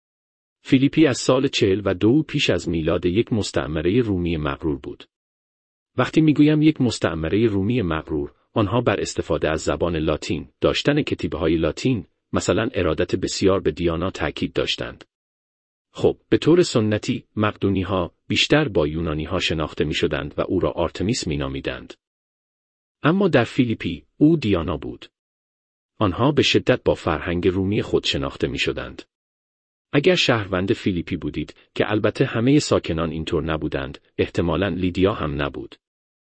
[SPEAKER 1] فیلیپی از سال چهل و دو پیش از میلاد یک مستعمره رومی مغرور بود. وقتی میگویم یک مستعمره رومی مغرور، آنها بر استفاده از زبان لاتین، داشتن کتیبه‌های لاتین، مثلا ارادت بسیار به دیانا تاکید داشتند. خب، به طور سنتی، مقدونی‌ها بیشتر با یونانی‌ها شناخته می‌شدند و او را آرتمیس می‌نامیدند. اما در فیلیپی، او دیانا بود. آنها به شدت با فرهنگ رومی خود شناخته می‌شدند. اگر شهروند فیلیپی بودید، که البته همه ساکنان اینطور نبودند، احتمالاً لیدیا هم نبود.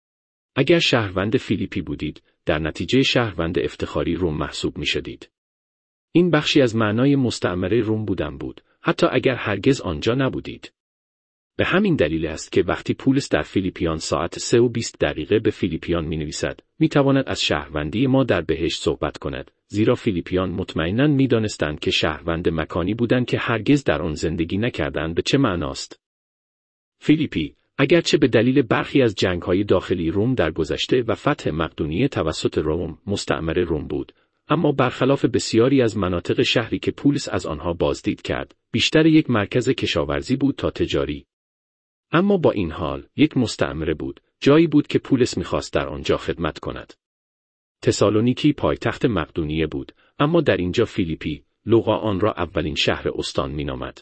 [SPEAKER 1] اگر شهروند فیلیپی بودید، در نتیجه شهروند افتخاری روم محسوب می‌شدید. این بخشی از معنای مستعمره روم بودن بود، حتی اگر هرگز آنجا نبودید. به همین دلیل است که وقتی پولس در فیلیپیان ساعت سه و بیست دقیقه به فیلیپیان می نویسد، می تواند از شهروندی ما در بهشت صحبت کند، زیرا فیلیپیان مطمئناً می دانستند که شهروند مکانی بودند که هرگز در آن زندگی نکردند. به چه معناست؟ فیلیپی، اگرچه به دلیل برخی از جنگ‌های داخلی روم در گذشته و فتح مقدونیه توسط روم مستعمره روم بود، اما برخلاف بسیاری از مناطق شهری که پولس از آنها بازدید کرد، بیشتر یک مرکز کشاورزی بود تا تجاری. اما با این حال، یک مستعمره بود، جایی بود که پولس می‌خواست در آنجا خدمت کند. تسالونیکی پایتخت مقدونیه بود، اما در اینجا فیلیپی، لوقا آن را اولین شهر استان می‌نامد.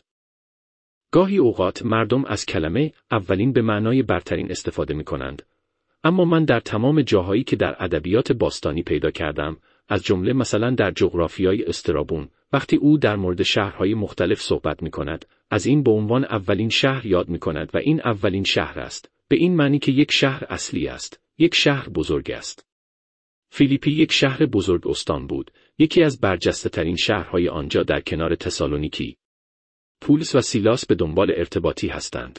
[SPEAKER 1] گاهی اوقات مردم از کلمه اولین به معنای برترین استفاده می‌کنند، اما من در تمام جاهایی که در ادبیات باستانی پیدا کردم، از جمله مثلا در جغرافیای استرابون، وقتی او در مورد شهرهای مختلف صحبت می‌کند، از این به عنوان اولین شهر یاد می‌کند و این اولین شهر است، به این معنی که یک شهر اصلی است، یک شهر بزرگ است. فیلیپی یک شهر بزرگ استان بود، یکی از برجسته‌ترین شهرهای آنجا در کنار تسالونیکی. پولس و سیلاس به دنبال ارتباطی هستند.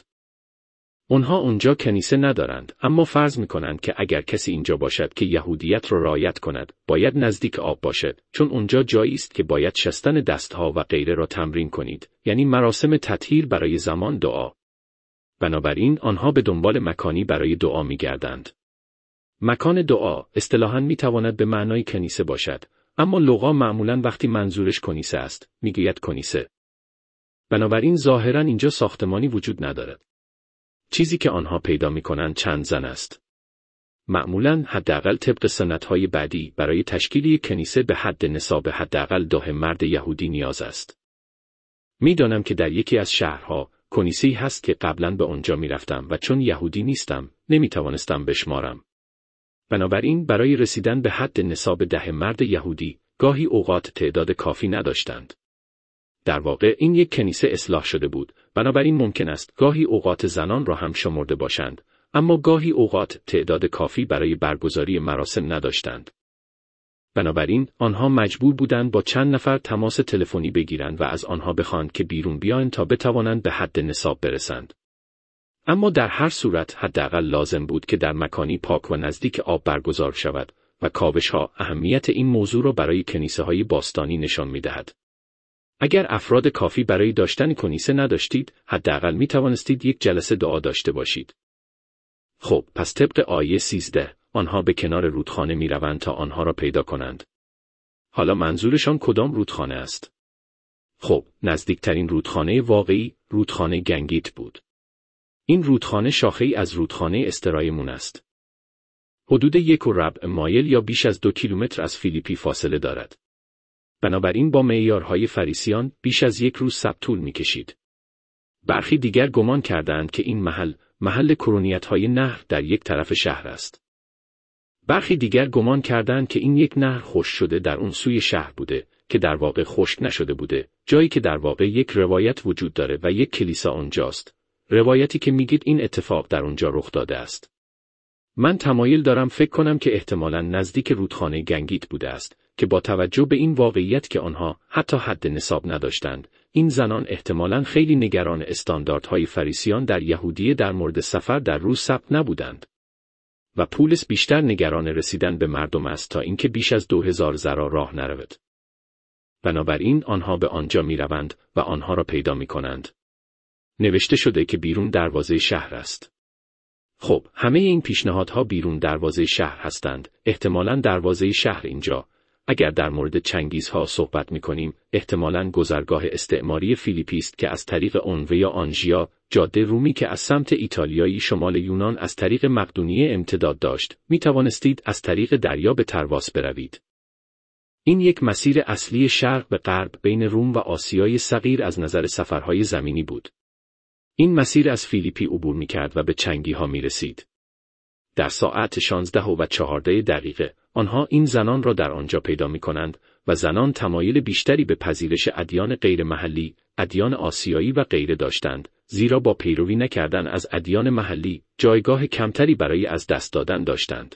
[SPEAKER 1] اونها اونجا کنیسه ندارند، اما فرض می‌کنند که اگر کسی اینجا باشد که یهودیت را رعایت کند، باید نزدیک آب باشد، چون اونجا جایی است که باید شستن دستها و غیره را تمرین کنید، یعنی مراسم تطهیر برای زمان دعا. بنابراین آنها به دنبال مکانی برای دعا می‌گردند. مکان دعا اصطلاحاً می‌تواند به معنای کنیسه باشد، اما لوقا معمولاً وقتی منظورش کنیسه است، می‌گوید کنیسه. بنابراین ظاهراً اینجا ساختمانی وجود ندارد. چیزی که آنها پیدا می‌کنند چند زن است. معمولاً حداقل طبق سنت‌های بعدی برای تشکیل یک کنیسه به حد نصاب حداقل ده مرد یهودی نیاز است. می‌دانم که در یکی از شهرها کنیسه‌ای هست که قبلا به آنجا می‌رفتم و چون یهودی نیستم، نمی‌توانستم بشمارم. بنابراین برای رسیدن به حد نصاب ده مرد یهودی، گاهی اوقات تعداد کافی نداشتند. در واقع این یک کنیسه اصلاح شده بود، بنابراین ممکن است گاهی اوقات زنان را هم شمرده باشند، اما گاهی اوقات تعداد کافی برای برگزاری مراسم نداشتند. بنابراین آنها مجبور بودند با چند نفر تماس تلفنی بگیرند و از آنها بخواهند که بیرون بیایند تا بتوانند به حد نصاب برسند. اما در هر صورت حداقل لازم بود که در مکانی پاک و نزدیک آب برگزار شود و کاوش‌ها اهمیت این موضوع را برای کنیسه‌های باستانی نشان می‌دهد. اگر افراد کافی برای داشتن کنیسه نداشتید، حداقل می توانستید یک جلسه دعا داشته باشید. خب، پس طبق آیه سیزده، آنها به کنار رودخانه می روند تا آنها را پیدا کنند. حالا منظورشان کدام رودخانه است؟ خب، نزدیکترین رودخانه واقعی، رودخانه گنگیت بود. این رودخانه شاخه‌ای از رودخانه استرایمون است. حدود یک و ربع مایل یا بیش از دو کیلومتر از فیلیپی فاصله دارد. بنابراین با معیارهای فریسیان بیش از یک روز صبر طول می‌کشید. برخی دیگر گمان کردند که این محل محل کرونیت‌های نهر در یک طرف شهر است. برخی دیگر گمان کردند که این یک نهر خشک شده در اون سوی شهر بوده که در واقع خشک نشده بوده، جایی که در واقع یک روایت وجود داره و یک کلیسا اونجاست. روایتی که میگید این اتفاق در اونجا رخ داده است. من تمایل دارم فکر کنم که احتمالاً نزدیک رودخانه گنگیت بوده است که با توجه به این واقعیت که آنها حتی حد نصاب نداشتند، این زنان احتمالاً خیلی نگران استانداردهای فریسیان در یهودیه در مورد سفر در روز سبت نبودند. و پولس بیشتر نگران رسیدن به مردم است تا اینکه بیش از دو هزار ذرا راه نرود. بنابراین آنها به آنجا می روند و آنها را پیدا می کنند. نوشته شده که بیرون دروازه شهر است. خب، همه این پیشنهادها بیرون دروازه شهر هستند، احتمالاً دروازه شهر اینجا. اگر در مورد چنگیزها صحبت می کنیم، احتمالاً گذرگاه استعماری فیلیپی است که از طریق اونوه یا آنژیا، جاده رومی که از سمت ایتالیایی شمال یونان از طریق مقدونیه امتداد داشت، می توانستید از طریق دریا به ترواس بروید. این یک مسیر اصلی شرق به غرب بین روم و آسیای صغیر از نظر سفرهای زمینی بود. این مسیر از فیلیپی عبور می کرد و به چنگی‌ها می رسید. در ساعت شانزده و چهارده دقیقه آنها این زنان را در آنجا پیدا می کنند و زنان تمایل بیشتری به پذیرش ادیان غیر محلی، ادیان آسیایی و غیره داشتند، زیرا با پیروی نکردن از ادیان محلی جایگاه کمتری برای از دست دادن داشتند.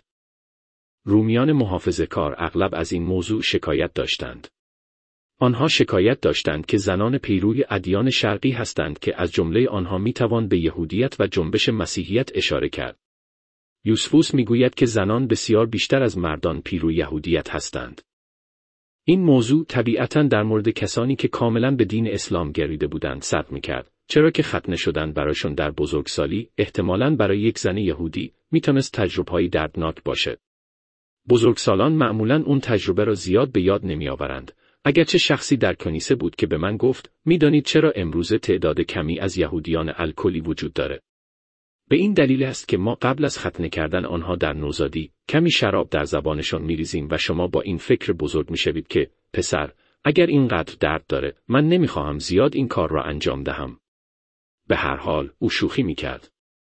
[SPEAKER 1] رومیان محافظه‌کار اغلب از این موضوع شکایت داشتند. آنها شکایت داشتند که زنان پیروی ادیان شرقی هستند که از جمله آنها می توان به یهودیت و جنبش مسیحیت اشاره کرد. یوسفوس میگوید که زنان بسیار بیشتر از مردان پیرو یهودیت هستند. این موضوع طبیعتاً در مورد کسانی که کاملاً به دین اسلام گریده بودند صدق میکرد، چرا که ختنه شدن برایشون در بزرگسالی احتمالاً برای یک زن یهودی میتونست تجربه‌ای دردناک باشه. بزرگسالان معمولاً اون تجربه را زیاد به یاد نمیآورند. اگرچه شخصی در کنیسه بود که به من گفت، میدانید چرا امروزه تعداد کمی از یهودیان الکلی وجود داره؟ به این دلیل است که ما قبل از ختنه کردن آنها در نوزادی کمی شراب در زبانشان میریزیم و شما با این فکر بزرگ میشوید که پسر، اگر اینقدر درد داره، من نمیخواهم زیاد این کار را انجام دهم. به هر حال او شوخی میکرد.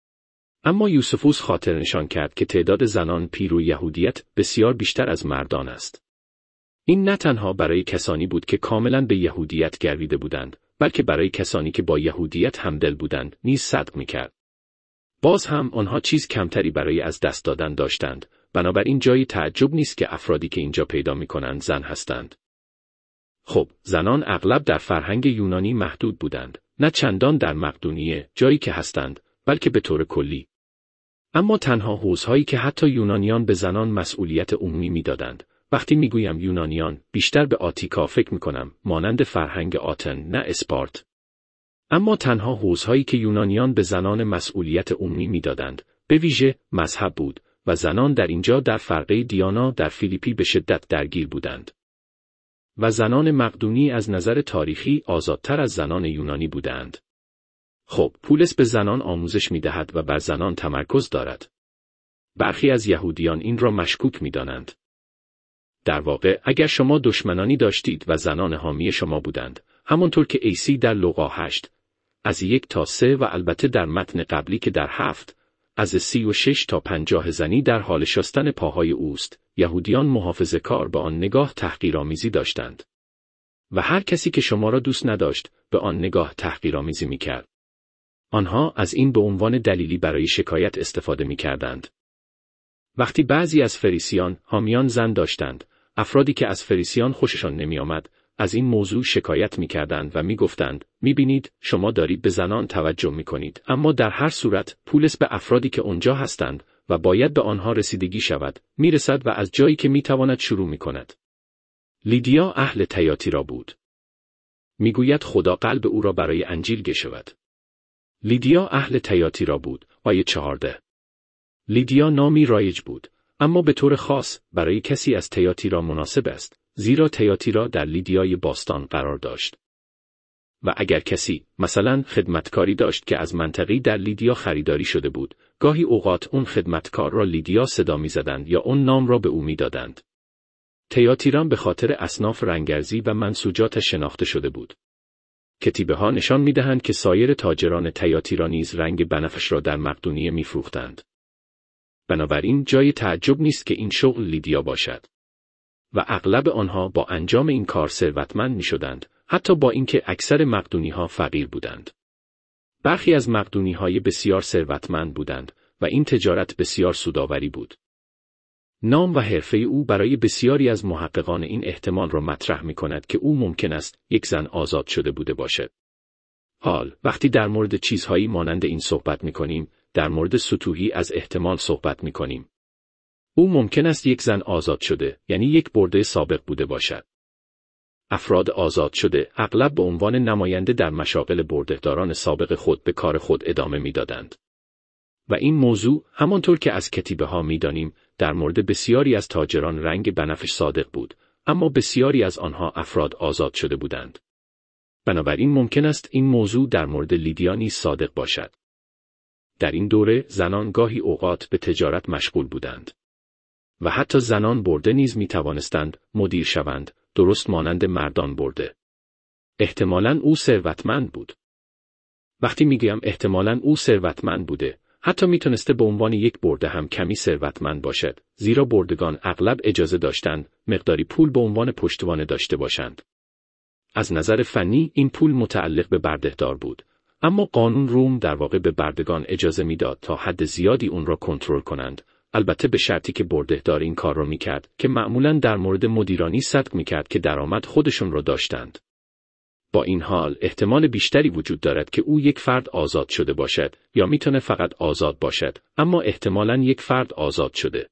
[SPEAKER 1] اما یوسفوس خاطر نشان کرد که تعداد زنان پیرو یهودیت بسیار بیشتر از مردان است. این نه تنها برای کسانی بود که کاملا به یهودیت گرویده بودند، بلکه برای کسانی که با یهودیت همدل بودند نیز صدق میکرد. باز هم آنها چیز کمتری برای از دست دادن داشتند، بنابراین جایی تعجب نیست که افرادی که اینجا پیدا می‌کنند زن هستند. خب، زنان اغلب در فرهنگ یونانی محدود بودند، نه چندان در مقدونیه، جایی که هستند، بلکه به طور کلی. اما تنها حوزهایی که حتی یونانیان به زنان مسئولیت عمومی می‌دادند. وقتی می‌گویم یونانیان، بیشتر به آتیکا فکر می‌کنم، مانند فرهنگ آتن، نه اسپارت. اما تنها حوزهایی که یونانیان به زنان مسئولیت عمومی می‌دادند، به ویژه مذهب بود و زنان در اینجا در فرقه دیانا در فیلیپی به شدت درگیر بودند. و زنان مقدونی از نظر تاریخی آزادتر از زنان یونانی بودند. خب، پولس به زنان آموزش می‌دهد و بر زنان تمرکز دارد. برخی از یهودیان این را مشکوک می‌دانند. در واقع اگر شما دشمنانی داشتید و زنان حامی شما بودند، همانطور که عیسی در لوقا هشت از یک تا سه و البته در متن قبلی که در هفت، از سی و شش تا پنجاه زنی در حال شستن پاهای اوست، یهودیان محافظه‌کار به آن نگاه تحقیرآمیزی داشتند. و هر کسی که شما را دوست نداشت، به آن نگاه تحقیرآمیزی می‌کرد. آنها از این به عنوان دلیلی برای شکایت استفاده می‌کردند. وقتی بعضی از فریسیان حامیان زن داشتند، افرادی که از فریسیان خوششان نمی‌آمد، از این موضوع شکایت می‌کردند و می‌گفتند: می‌بینید شما دارید به زنان توجه می‌کنید، اما در هر صورت پولس به افرادی که اونجا هستند و باید به آنها رسیدگی شود، می‌رسد و از جایی که می‌تواند شروع می‌کند. لیدیا اهل تیاتیرا بود. می‌گوید خدا قلب او را برای انجیل گشود. لیدیا اهل تیاتیرا بود. آیه چهارده. لیدیا نامی رایج بود، اما به طور خاص برای کسی از تیاتیرا مناسب است، زیرا تیاتیرا در لیدیای باستان قرار داشت. و اگر کسی مثلا خدمتکاری داشت که از منطقه‌ای در لیدیا خریداری شده بود، گاهی اوقات اون خدمتکار را لیدیا صدا می‌زدند یا اون نام را به او می‌دادند. تیاتیرا به خاطر اصناف رنگرزی و منسوجات شناخته شده بود. کتیبه‌ها نشان می‌دهند که سایر تاجران تیاتیرا نیز رنگ بنفش را در مقدونیه می‌فروختند. بنابراین جای تعجب نیست که این شغل لیدیا باشد. و اغلب آنها با انجام این کار ثروتمند می‌شدند، حتی با اینکه اکثر مقدونی‌ها فقیر بودند. برخی از مقدونی‌های بسیار ثروتمند بودند و این تجارت بسیار سودآوری بود. نام و حرفه او برای بسیاری از محققان این احتمال را مطرح می‌کند که او ممکن است یک زن آزاد شده بوده باشد. حال وقتی در مورد چیزهایی مانند این صحبت می‌کنیم، در مورد سطوحی از احتمال صحبت می‌کنیم. او ممکن است یک زن آزاد شده، یعنی یک برده سابق بوده باشد. افراد آزاد شده اغلب به عنوان نماینده در مشاغل بردهداران سابق خود به کار خود ادامه می‌دادند. و این موضوع همانطور که از کتیبه‌ها می‌دانیم در مورد بسیاری از تاجران رنگ بنفش صادق بود، اما بسیاری از آنها افراد آزاد شده بودند. بنابراین ممکن است این موضوع در مورد لیدیا نیز صادق باشد. در این دوره زنان گاهی اوقات به تجارت مشغول بودند. و حتی زنان برده نیز می توانستند مدیر شوند، درست مانند مردان برده. احتمالاً او ثروتمند بود. وقتی میگویم احتمالاً او ثروتمند بوده، حتی میتونسته به عنوان یک برده هم کمی ثروتمند باشد، زیرا بردگان اغلب اجازه داشتند مقداری پول به عنوان پشتوانه داشته باشند. از نظر فنی این پول متعلق به بردهدار بود، اما قانون روم در واقع به بردگان اجازه میداد تا حد زیادی اون را کنترل کنند، البته به شرطی که بردهدار این کار را میکرد که معمولاً در مورد مدیرانی صدق میکرد که درآمد خودشون را داشتند. با این حال احتمال بیشتری وجود دارد که او یک فرد آزاد شده باشد، یا میتونه فقط آزاد باشد، اما احتمالاً یک فرد آزاد شده.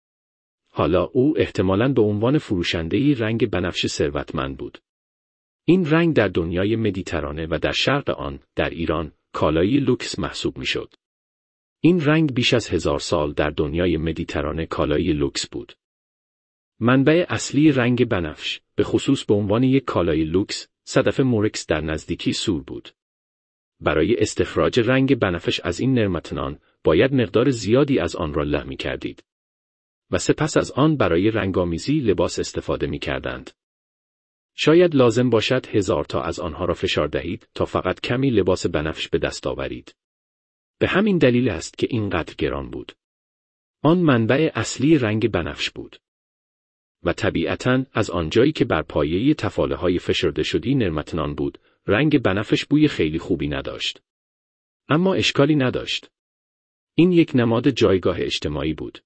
[SPEAKER 1] حالا او احتمالاً به عنوان فروشنده‌ای رنگ بنفش ثروتمند بود. این رنگ در دنیای مدیترانه و در شرق آن، در ایران، کالایی لوکس محسوب میشد. این رنگ بیش از هزار سال در دنیای مدیترانه کالایی لوکس بود. منبع اصلی رنگ بنفش، به خصوص به عنوان یک کالای لوکس، صدف مورکس در نزدیکی سور بود. برای استخراج رنگ بنفش از این نرمتنان، باید مقدار زیادی از آن را له می کردید. و سپس از آن برای رنگامیزی لباس استفاده می کردند. شاید لازم باشد هزار تا از آنها را فشار دهید تا فقط کمی لباس بنفش به دست آورید. به همین دلیل است که اینقدر گران بود. آن منبع اصلی رنگ بنفش بود. و طبیعتاً از آنجایی که بر پایه تفاله های فشرده شدی نرمتنان بود، رنگ بنفش بوی خیلی خوبی نداشت. اما اشکالی نداشت. این یک نماد جایگاه اجتماعی بود.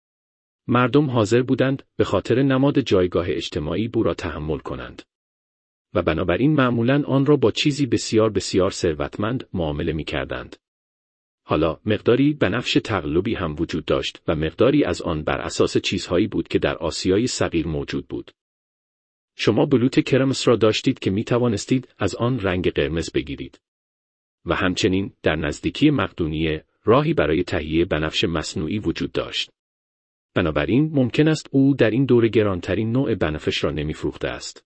[SPEAKER 1] مردم حاضر بودند به خاطر نماد جایگاه اجتماعی بو را تحمل کنند. و بنابراین معمولاً آن را با چیزی بسیار بسیار ثروتمند معامله می کردند. حالا مقداری بنفش تقلبی هم وجود داشت و مقداری از آن بر اساس چیزهایی بود که در آسیای صغیر موجود بود. شما بلوط کرمس را داشتید که می توانستید از آن رنگ قرمز بگیرید. و همچنین در نزدیکی مقدونیه راهی برای تهیه بنفش مصنوعی وجود داشت. بنابراین ممکن است او در این دوره گرانترین نوع بنفش را نمی فروخته است.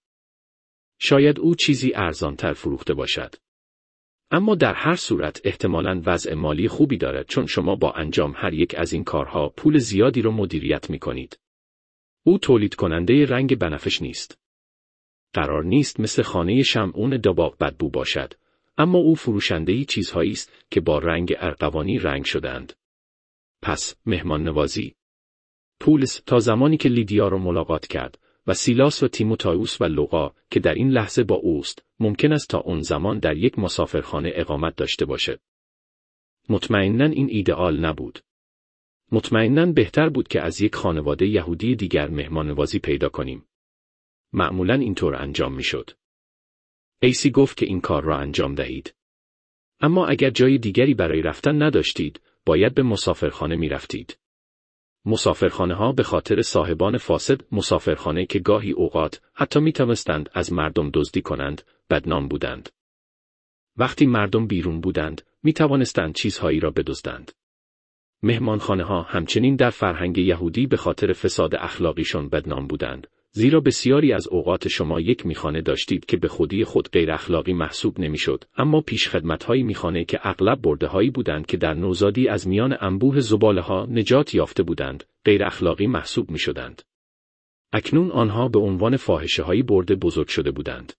[SPEAKER 1] شاید او چیزی ارزانتر فروخته باشد. اما در هر صورت احتمالاً وضع مالی خوبی دارد چون شما با انجام هر یک از این کارها پول زیادی را مدیریت می کنید. او تولید کننده رنگ بنفش نیست. قرار نیست مثل خانه شمعون دباغ بدبو باشد، اما او فروشنده‌ای چیزهایی است که با رنگ ارغوانی رنگ شدند. پس مهمان نوازی. پولس تا زمانی که لیدیا را ملاقات کرد و سیلاس و تیموتائوس و لوقا که در این لحظه با اوست، ممکن است تا اون زمان در یک مسافرخانه اقامت داشته باشد. مطمئناً این ایدئال نبود. مطمئناً بهتر بود که از یک خانواده یهودی دیگر مهمان نوازی پیدا کنیم. معمولاً اینطور انجام میشد. ایسی گفت که این کار را انجام دهید. اما اگر جای دیگری برای رفتن نداشتید، باید به مسافرخانه می رفتید. مسافرخانه ها به خاطر صاحبان فاسد مسافرخانه که گاهی اوقات حتی می توانستند از مردم دزدی کنند، بدنام بودند. وقتی مردم بیرون بودند، می توانستند چیزهایی را بدزدند. مهمانخانه ها همچنین در فرهنگ یهودی به خاطر فساد اخلاقیشون بدنام بودند، زیرا بسیاری از اوقات شما یک میخانه داشتید که به خودی خود غیر اخلاقی محسوب نمیشد، اما پیشخدمت‌های میخانه که اغلب برده‌هایی بودند که در نوزادی از میان انبوه زباله‌ها نجات یافته بودند، غیر اخلاقی محسوب میشدند. اکنون آنها به عنوان فاحشه‌های برده بزرگ شده بودند.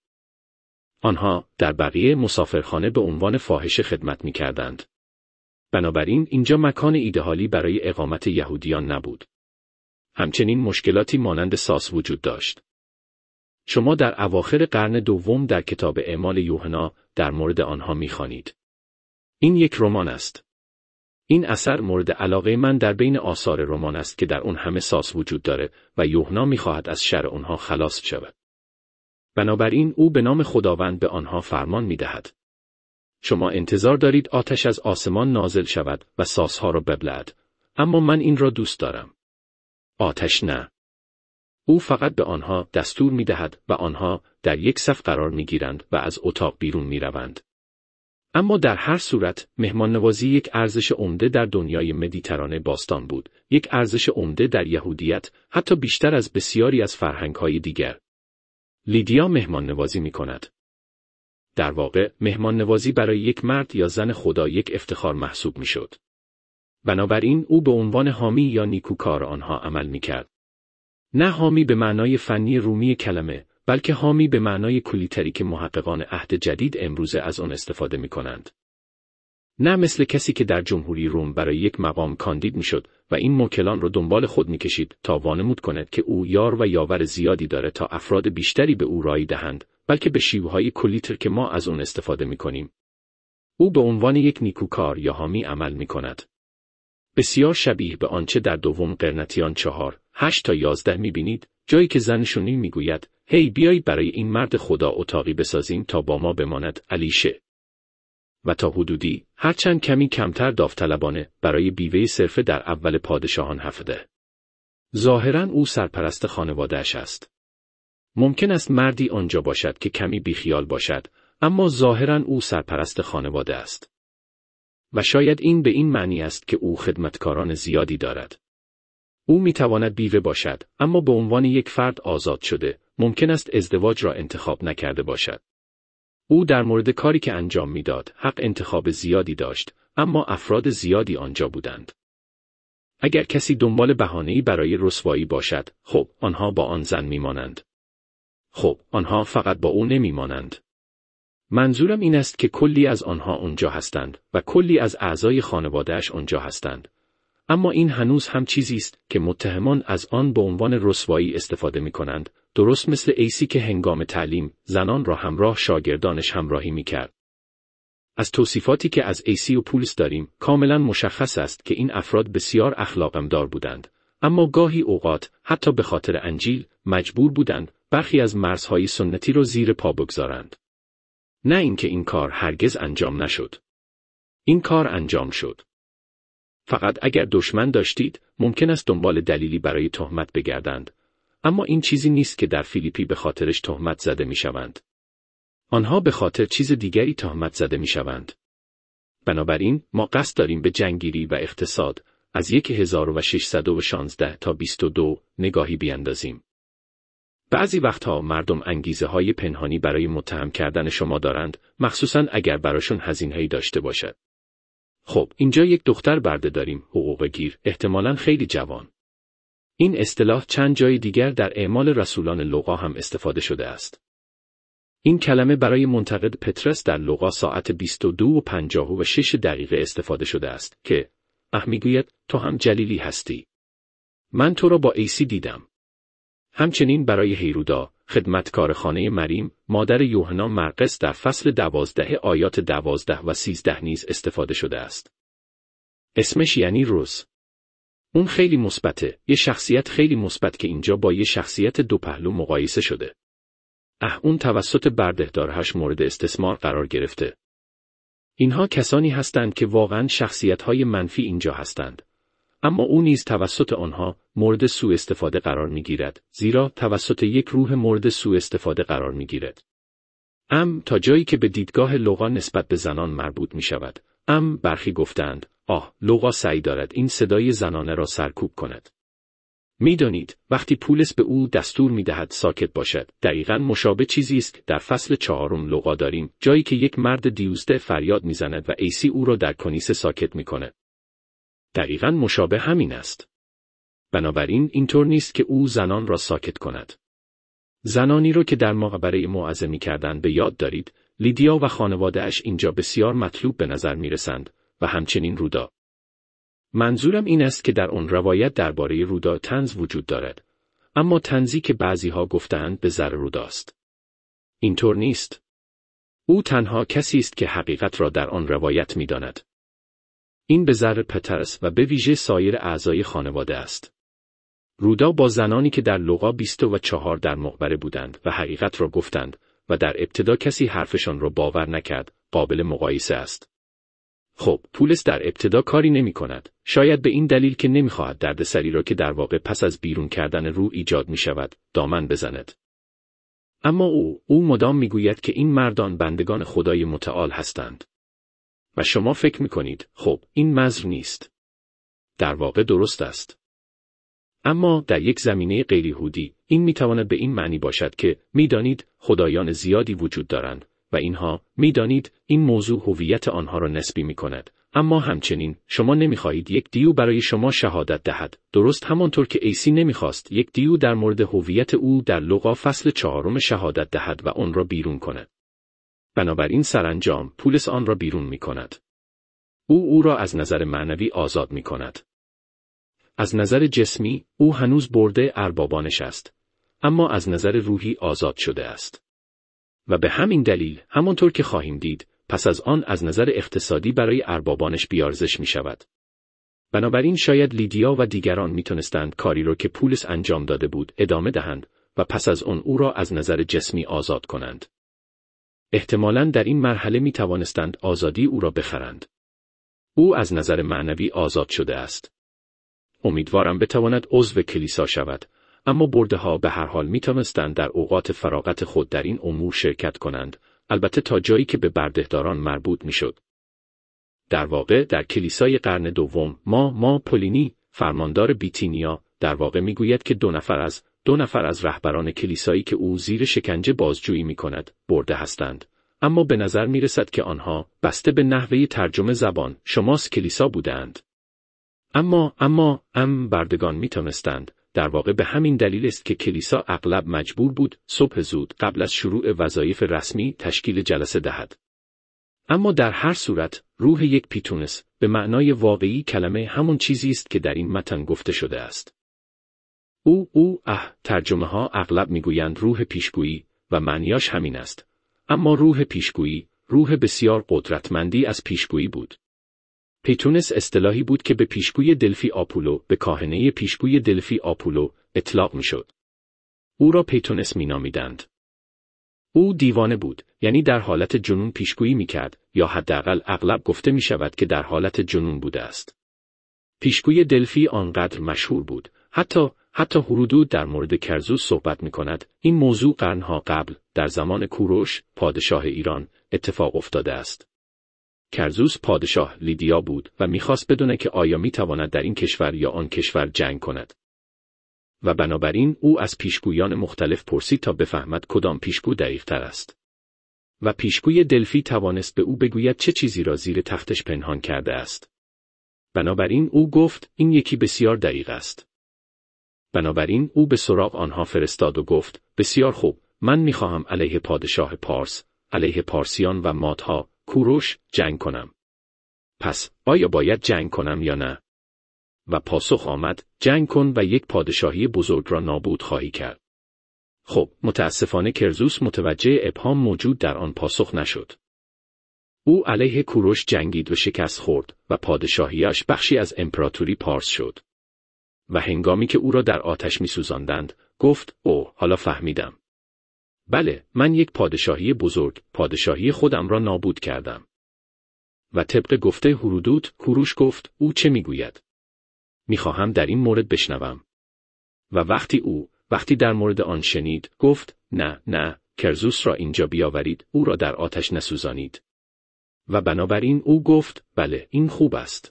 [SPEAKER 1] آنها در بقیه مسافرخانه به عنوان فاحشه خدمت میکردند. بنابراین اینجا مکان ایدئالی برای اقامت یهودیان نبود. همچنین مشکلاتی مانند ساس وجود داشت. شما در اواخر قرن دوم در کتاب اعمال یوحنا در مورد آنها می‌خوانید. این یک رمان است. این اثر مورد علاقه من در بین آثار رمان است که در اون همه ساس وجود داره و یوحنا می‌خواهد از شر آنها خلاص شود. بنابراین او به نام خداوند به آنها فرمان می‌دهد. شما انتظار دارید آتش از آسمان نازل شود و ساس‌ها را ببلعد، اما من این را دوست دارم. آتش نه. او فقط به آنها دستور می دهد و آنها در یک صف قرار می گیرند و از اتاق بیرون می روند. اما در هر صورت مهمان نوازی یک ارزش عمده در دنیای مدیترانه باستان بود، یک ارزش عمده در یهودیت، حتی بیشتر از بسیاری از فرهنگ‌های دیگر. لیدیا مهمان نوازی می کند. در واقع مهمان نوازی برای یک مرد یا زن خدا یک افتخار محسوب می شد. بنابراین او به عنوان حامی یا نیکوکار آنها عمل می‌کرد. نه حامی به معنای فنی رومی کلمه، بلکه حامی به معنای کلی‌تری که محققان عهد جدید امروزه از آن استفاده می‌کنند. نه مثل کسی که در جمهوری روم برای یک مقام کاندید می‌شد و این موکلان را دنبال خود می‌کشید تا وانمود کند که او یار و یاور زیادی داره تا افراد بیشتری به او رای دهند، بلکه به شیوه‌های کلی‌تر که ما از آن استفاده می‌کنیم. او به عنوان یک نیکوکار یا حامی عمل می‌کند. بسیار شبیه به آنچه در دوم قرنتیان چهار، هشت تا یازده می‌بینید، جایی که زن شونی می‌گوید، هی بیایید برای این مرد خدا اتاقی بسازیم تا با ما بماند، علیشه. و تا حدودی، هرچند کمی کمتر داوطلبانه، برای بیوه صرفه در اول پادشاهان هفده. ظاهراً او سرپرست خانواده‌اش است. ممکن است مردی آنجا باشد که کمی بیخیال باشد، اما ظاهراً او سرپرست خانواده است. و شاید این به این معنی است که او خدمتکاران زیادی دارد. او میتواند بیوه باشد، اما به عنوان یک فرد آزاد شده، ممکن است ازدواج را انتخاب نکرده باشد. او در مورد کاری که انجام میداد، حق انتخاب زیادی داشت، اما افراد زیادی آنجا بودند. اگر کسی دنبال بهانه‌ای برای رسوایی باشد، خب، آنها با آن زن میمانند. خب، آنها فقط با او نمیمانند. منظورم این است که کلی از آنها آنجا هستند و کلی از اعضای خانواده‌اش آنجا هستند. اما این هنوز هم چیزی است که متهمان از آن به عنوان رسوایی استفاده می‌کنند، درست مثل ایسی که هنگام تعلیم زنان را همراه شاگردانش همراهی می‌کرد. از توصیفاتی که از ایسی و پولس داریم، کاملا مشخص است که این افراد بسیار اخلاقمدار بودند، اما گاهی اوقات حتی به خاطر انجیل مجبور بودند برخی از مرزهای سنتی را زیر پا بگذارند. نه اینکه این کار هرگز انجام نشد. این کار انجام شد. فقط اگر دشمن داشتید، ممکن است دنبال دلیلی برای تهمت بگردند. اما این چیزی نیست که در فیلیپی به خاطرش تهمت زده میشوند. آنها به خاطر چیز دیگری تهمت زده میشوند. بنابراین ما قصد داریم به جنگیری و اقتصاد از هزار و ششصد و شانزده تا بیست و دو نگاهی بیاندازیم. بعضی وقتها مردم انگیزه های پنهانی برای متهم کردن شما دارند، مخصوصاً اگر براشون هزینه‌ای داشته باشد. خب، اینجا یک دختر برده داریم، حقوق‌گیر، احتمالاً خیلی جوان. این اصطلاح چند جای دیگر در اعمال رسولان لوقا هم استفاده شده است. این کلمه برای منتقد پطرس در لوقا ساعت بیست و دو و پنجاه و شش دقیقه استفاده شده است که اه میگوید تو هم جلیلی هستی. من تو را با عیسی دیدم. همچنین برای هیرودا، خدمتکار خانه مریم، مادر یوحنا مرقس در فصل دوازده آیات دوازده و سیزده نیز استفاده شده است. اسمش یعنی روز. اون خیلی مثبته، یه شخصیت خیلی مثبت که اینجا با یه شخصیت دو پهلو مقایسه شده. اه اون توسط بردهدارهاش مورد استثمار قرار گرفته. اینها کسانی هستند که واقعاً شخصیت‌های منفی اینجا هستند. اما او نیز توسط آنها مورد سوء استفاده قرار می‌گیرد، زیرا توسط یک روح مورد سوء استفاده قرار می‌گیرد. ام تا جایی که به دیدگاه لوقا نسبت به زنان مربوط می‌شود. ام برخی گفتند، آه، لوقا سعی دارد این صدای زنانه را سرکوب کند. می‌دانید، وقتی پولس به او دستور می‌دهد ساکت باشد، دقیقاً مشابه چیزی است در فصل چهارم لوقا داریم، جایی که یک مرد دیوزده فریاد می‌زند و عیسی او را در کنیسه ساکت می‌کند. دقیقاً مشابه همین است. بنابراین اینطور نیست که او زنان را ساکت کند. زنانی را که در مقبره موعظه می‌کردند به یاد دارید، لیدیا و خانواده‌اش اینجا بسیار مطلوب به نظر می‌رسند و همچنین رودا. منظورم این است که در آن روایت درباره رودا طنز وجود دارد، اما طنزی که بعضی‌ها گفتند به ضرر روداست. اینطور نیست. او تنها کسی است که حقیقت را در آن روایت می‌داند. این به ضرر پطرس و به ویژه سایر اعضای خانواده است. رودا با زنانی که در لوقا بیست و چهار در مقبره بودند و حقیقت را گفتند و در ابتدا کسی حرفشان را باور نکرد، قابل مقایسه است. خب، پولس در ابتدا کاری نمی کند، شاید به این دلیل که نمی خواهد دردسری را که در واقع پس از بیرون کردن روح ایجاد می شود، دامن بزند. اما او، او مدام می گوید که این مردان بندگان خدای متعال هستند. و شما فکر می کنید، خب، این مزر نیست. در واقع درست است. اما در یک زمینه غیر یهودی، این می تواند به این معنی باشد که می دانید خدایان زیادی وجود دارند و اینها می دانید این موضوع هویت آنها را نسبی می کند. اما همچنین شما نمی خواهید یک دیو برای شما شهادت دهد، درست همانطور که عیسی نمی خواست یک دیو در مورد هویت او در لوقا فصل چهارم شهادت دهد و آن را بیرون کند. بنابراین سرانجام پولس آن را بیرون می کند. او او را از نظر معنوی آزاد می کند. از نظر جسمی، او هنوز برده اربابانش است، اما از نظر روحی آزاد شده است. و به همین دلیل، همانطور که خواهیم دید، پس از آن از نظر اقتصادی برای اربابانش بیارزش می شود. بنابراین شاید لیدیا و دیگران می تونستند کاری را که پولس انجام داده بود ادامه دهند و پس از آن او را از نظر جسمی آزاد کنند. احتمالاً در این مرحله می توانستند آزادی او را بخرند. او از نظر معنوی آزاد شده است. امیدوارم بتواند عضو کلیسا شود، اما برده ها به هر حال می توانستند در اوقات فراغت خود در این امور شرکت کنند، البته تا جایی که به بردهداران مربوط می شد. در واقع در کلیسای قرن دوم ما ما پولینی، فرماندار بیتینیا، در واقع می گوید که دو نفر از دو نفر از رهبران کلیسایی که او زیر شکنجه بازجویی می کند، برده هستند. اما به نظر می رسد که آنها بسته به نحوه ترجمه زبان شماس کلیسا بودند. اما اما ام بردگان می توانستند. در واقع به همین دلیل است که کلیسا اغلب مجبور بود صبح زود قبل از شروع وظایف رسمی تشکیل جلسه دهد. اما در هر صورت روح یک پیتونس به معنای واقعی کلمه همون چیزی است که در این متن گفته شده است. او او اه ترجمه ها اغلب میگویند روح پیشگویی و معنیاش همین است. اما روح پیشگویی روح بسیار قدرتمندی از پیشگویی بود. پیتونس اصطلاحی بود که به پیشگوی دلفی آپولو، به کاهنه پیشگوی دلفی آپولو اطلاق میشد. او را پیتونس مینامیدند. او دیوانه بود، یعنی در حالت جنون پیشگویی میکرد، یا حداقل اغلب گفته میشود که در حالت جنون بوده است. پیشگوی دلفی آنقدر مشهور بود، حتی حتی هرودوت در مورد کرزوس صحبت میکند. این موضوع قرنها قبل در زمان کوروش، پادشاه ایران، اتفاق افتاده است. کرزوس پادشاه لیدیا بود و میخواست بدونه که آیا میتواند در این کشور یا آن کشور جنگ کند. و بنابراین او از پیشگویان مختلف پرسید تا بفهمد کدام پیشگو دقیق‌تر است. و پیشگوی دلفی توانست به او بگوید چه چیزی را زیر تختش پنهان کرده است. بنابراین او گفت این یکی بسیار دقیق است. بنابراین او به سراغ آنها فرستاد و گفت بسیار خوب، من میخواهم علیه پادشاه پارس، علیه پارسیان و مادها، کوروش، جنگ کنم. پس آیا باید جنگ کنم یا نه؟ و پاسخ آمد: جنگ کن و یک پادشاهی بزرگ را نابود خواهی کرد. خب، متاسفانه کرزوس متوجه ابهام موجود در آن پاسخ نشد. او علیه کوروش جنگید و شکست خورد و پادشاهیش بخشی از امپراتوری پارس شد. و هنگامی که او را در آتش می‌سوزاندند، گفت: اوه، حالا فهمیدم. بله، من یک پادشاهی بزرگ، پادشاهی خودم را نابود کردم. و طبق گفته هرودوت، کوروش گفت: او چه میگوید؟ میخواهم در این مورد بشنوم. و وقتی او، وقتی در مورد آن شنید، گفت: نه، نه، کرزوس را اینجا بیاورید، او را در آتش نسوزانید. و بنابراین او گفت: بله، این خوب است.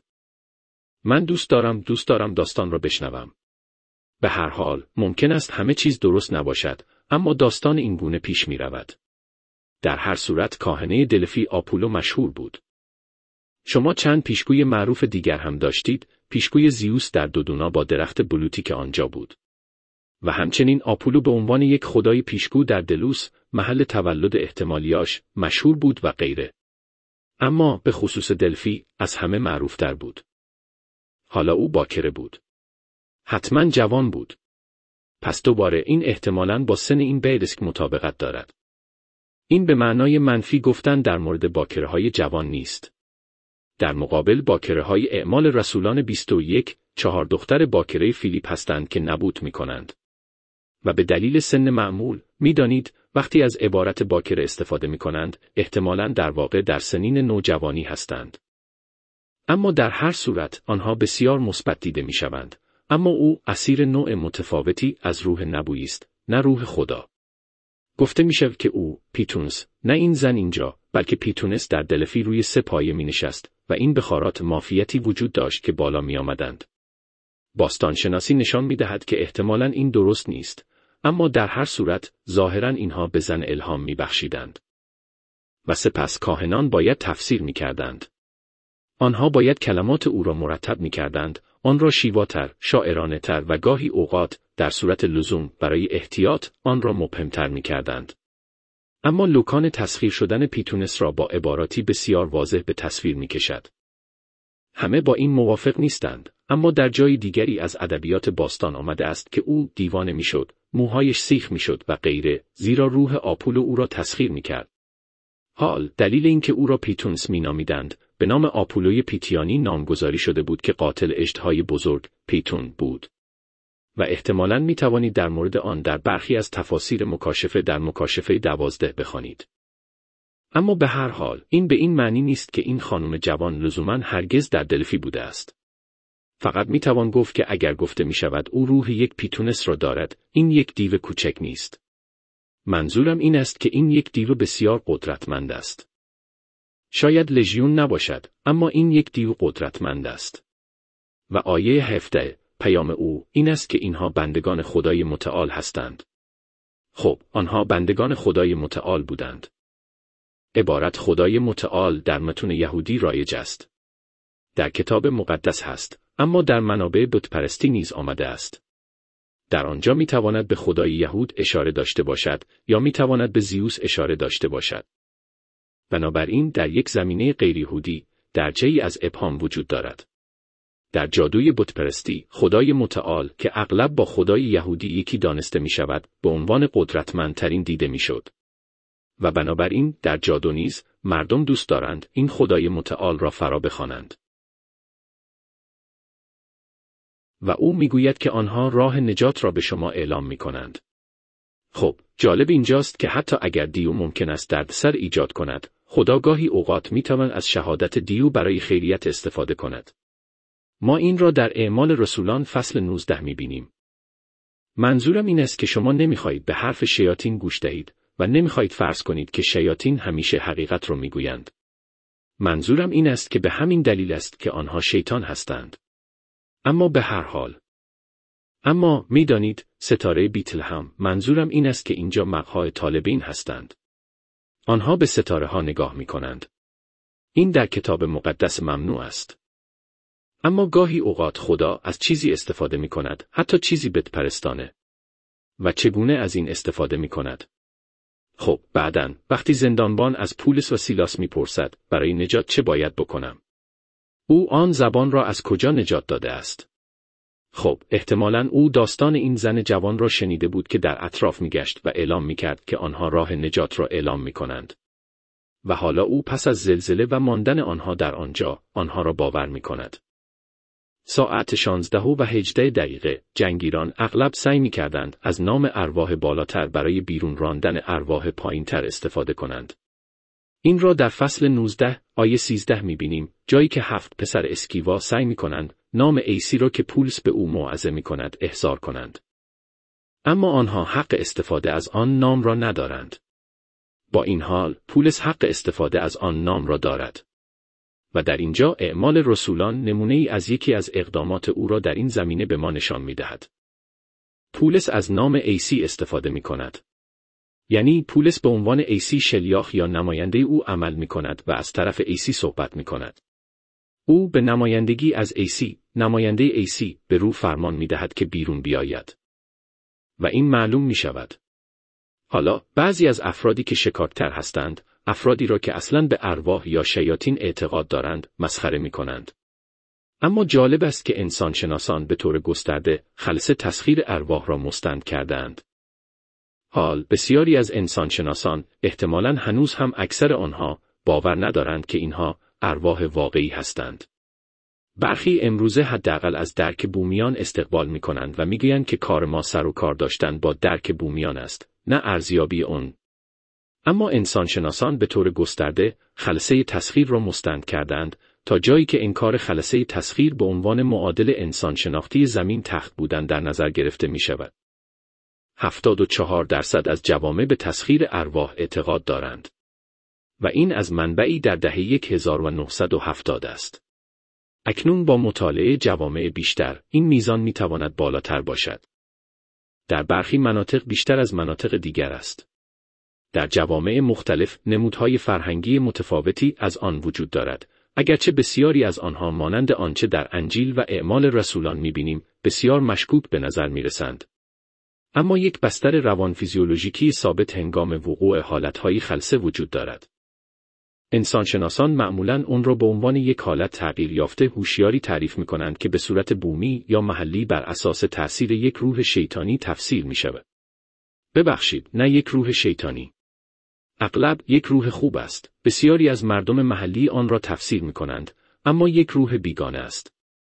[SPEAKER 1] من دوست دارم، دوست دارم داستان را بشنوم. به هر حال، ممکن است همه چیز درست نباشد، اما داستان این گونه پیش می رود. در هر صورت کاهنه دلفی آپولو مشهور بود. شما چند پیشگوی معروف دیگر هم داشتید، پیشگوی زیوس در دودونا با درخت بلوطی که آنجا بود. و همچنین آپولو به عنوان یک خدای پیشگو در دلوس، محل تولد احتمالیاش، مشهور بود و غیره. اما به خصوص دلفی، از همه معروفتر بود. حالا او باکره بود. حتما جوان بود. پس دوباره این احتمالاً با سن این بیدسک مطابقت دارد. این به معنای منفی گفتن در مورد باکره‌های جوان نیست. در مقابل باکره‌های اعمال رسولان بیست و یک، چهار دختر باکره فیلیپ هستند که نبوت می‌کنند. و به دلیل سن معمول، می‌دانید، وقتی از عبارت باکره استفاده می‌کنند، احتمالاً در واقع در سنین نوجوانی هستند. اما در هر صورت آنها بسیار مثبت دیده می‌شوند. اما او اسیر نوع متفاوتی از روح نبویی است، نه روح خدا. گفته می‌شود که او، پیتونس، نه این زن اینجا، بلکه پیتونس در دلفی روی سه پایه می‌نشست و این بخارات مافیتی وجود داشت که بالا می‌آمدند. باستانشناسی نشان می‌دهد که احتمالاً این درست نیست، اما در هر صورت ظاهراً اینها به زن الهام می‌بخشیدند. و سپس کاهنان باید تفسیر می‌کردند. آنها باید کلمات او را مرتب می‌کردند، آن را شیواتر، شاعرانه‌تر و گاهی اوقات در صورت لزوم برای احتیاط آن را مبهم‌تر می‌کردند. اما لوکان تسخیر شدن پیتونس را با عباراتی بسیار واضح به تصویر می‌کشد. همه با این موافق نیستند، اما در جای دیگری از ادبیات باستان آمده است که او دیوانه می‌شد، موهایش سیخ می‌شد و غیره، زیرا روح آپولو او را تسخیر می‌کرد. حال دلیل اینکه او را پیتونس می‌نامیدند، به نام آپولوی پیتیانی نامگذاری شده بود که قاتل اژدهای بزرگ، پیتون بود. و احتمالاً می توانید در مورد آن در برخی از تفاسیر مکاشفه در مکاشفه دوازده بخوانید. اما به هر حال، این به این معنی نیست که این خانم جوان لزوماً هرگز در دلفی بوده است. فقط می توان گفت که اگر گفته می شود او روح یک پیتونس را دارد، این یک دیو کوچک نیست. منظورم این است که این یک دیو بسیار قدرتمند است. شاید لژیون نباشد، اما این یک دیو قدرتمند است. و آیه هفده، پیام او این است که اینها بندگان خدای متعال هستند. خب، آنها بندگان خدای متعال بودند. عبارت خدای متعال در متون یهودی رایج است. در کتاب مقدس هست، اما در منابع بتپرستی نیز آمده است. در آنجا می تواند به خدای یهود اشاره داشته باشد یا می تواند به زیوس اشاره داشته باشد. بنابراین در یک زمینه غیر یهودی درجه‌ای از ابهام وجود دارد. در جادوی بتپرستی، خدای متعال که اغلب با خدای یهودی یکی دانسته می شود، به عنوان قدرتمندترین دیده می شد. و بنابراین در جادو نیز مردم دوست دارند این خدای متعال را فرا بخوانند. و او می گوید که آنها راه نجات را به شما اعلام می کنند. خب، جالب اینجاست که حتی اگر دیو ممکن است دردسر ایجاد کند، خدا گاهی اوقات می تواند از شهادت دیو برای خیریت استفاده کند. ما این را در اعمال رسولان فصل نوزده می بینیم. منظورم این است که شما نمیخواهید به حرف شیاطین گوش دهید و نمیخواهید فرض کنید که شیاطین همیشه حقیقت را میگویند. منظورم این است که به همین دلیل است که آنها شیطان هستند. اما به هر حال. اما میدانید ستاره بیتل هم، منظورم این است که اینجا مقهای طالبین هستند. آنها به ستاره ها نگاه می کنند. این در کتاب مقدس ممنوع است. اما گاهی اوقات خدا از چیزی استفاده می کند، حتی چیزی بتپرستانه. و چگونه از این استفاده می کند؟ خب بعداً وقتی زندانبان از پولس و سیلاس میپرسد برای نجات چه باید بکنم؟ او آن زبان را از کجا نجات داده است؟ خب احتمالاً او داستان این زن جوان را شنیده بود که در اطراف میگشت و اعلام میکرد که آنها راه نجات را اعلام میکنند. و حالا او پس از زلزله و ماندن آنها در آنجا آنها را باور میکند. ساعت شانزده و هجده دقیقه جنگیران اغلب سعی میکردند از نام ارواح بالاتر برای بیرون راندن ارواح پایینتر استفاده کنند. این را در فصل نوزده آیه سیزده میبینیم، جایی که هفت پسر اسکیوا سعی میکنند نام ایسی را که پولس به او موعظه میکند احضار کنند. اما آنها حق استفاده از آن نام را ندارند. با این حال پولس حق استفاده از آن نام را دارد. و در اینجا اعمال رسولان نمونه ای از یکی از اقدامات او را در این زمینه به ما نشان می‌دهد. پولس از نام ایسی استفاده می‌کند. یعنی پولس به عنوان ایسی شلیاخ یا نماینده او عمل می‌کند و از طرف ایسی صحبت می‌کند. او به نمایندگی از ایسی، نماینده ایسی به روح فرمان می‌دهد که بیرون بیاید. و این معلوم می‌شود. حالا بعضی از افرادی که شکاکتر هستند، افرادی را که اصلاً به ارواح یا شیاطین اعتقاد دارند، مسخره می‌کنند. اما جالب است که انسانشناسان به طور گسترده خلسه تسخیر ارواح را مستند کردند. حال بسیاری از انسانشناسان، احتمالاً هنوز هم اکثر آنها، باور ندارند که اینها ارواح واقعی هستند. برخی امروزه حداقل از درک بومیان استقبال می‌کنند و می‌گویند که کار ما سر و کار داشتن با درک بومیان است، نه ارزیابی آن. اما انسانشناسان به طور گسترده خلسه تسخیر را مستند کردند تا جایی که انکار خلسه تسخیر به عنوان معادل انسانشناختی زمین تخت بودن در نظر گرفته می شود. هفتاد و چهار درصد از جوامع به تسخیر ارواح اعتقاد دارند. و این از منبعی در دهه هزار و نهصد و هفتاد است. اکنون با مطالعه جوامع بیشتر این میزان می تواند بالاتر باشد. در برخی مناطق بیشتر از مناطق دیگر است. در جوامع مختلف نمودهای فرهنگی متفاوتی از آن وجود دارد، اگرچه بسیاری از آنها مانند آنچه در انجیل و اعمال رسولان می‌بینیم، بسیار مشکوک به نظر می‌رسند. اما یک بستر روانفیزیولوژیکی ثابت هنگام وقوع حالتهای خلسه وجود دارد. انسانشناسان معمولاً آن را به عنوان یک حالت تغییر یافته هوشیاری تعریف می‌کنند که به صورت بومی یا محلی بر اساس تأثیر یک روح شیطانی تفسیر می‌شود. ببخشید، نه یک روح شیطانی. اغلب یک روح خوب است. بسیاری از مردم محلی آن را تفسیر می‌کنند، اما یک روح بیگانه است.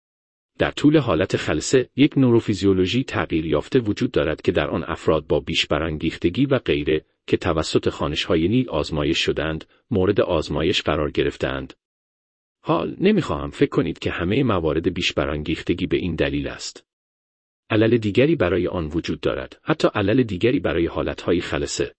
[SPEAKER 1] در طول حالت خلسه، یک نوروفیزیولوژی تغییر یافته وجود دارد که در آن افراد با بیش برانگیختگی و غیره که توسط خوانش‌های نیل آزمایش شدند، مورد آزمایش قرار گرفتند. حال نمی‌خواهم فکر کنید که همه موارد بیش برانگیختگی به این دلیل است. علل دیگری برای آن وجود دارد، حتی علل دیگری برای حالتهای خلسه.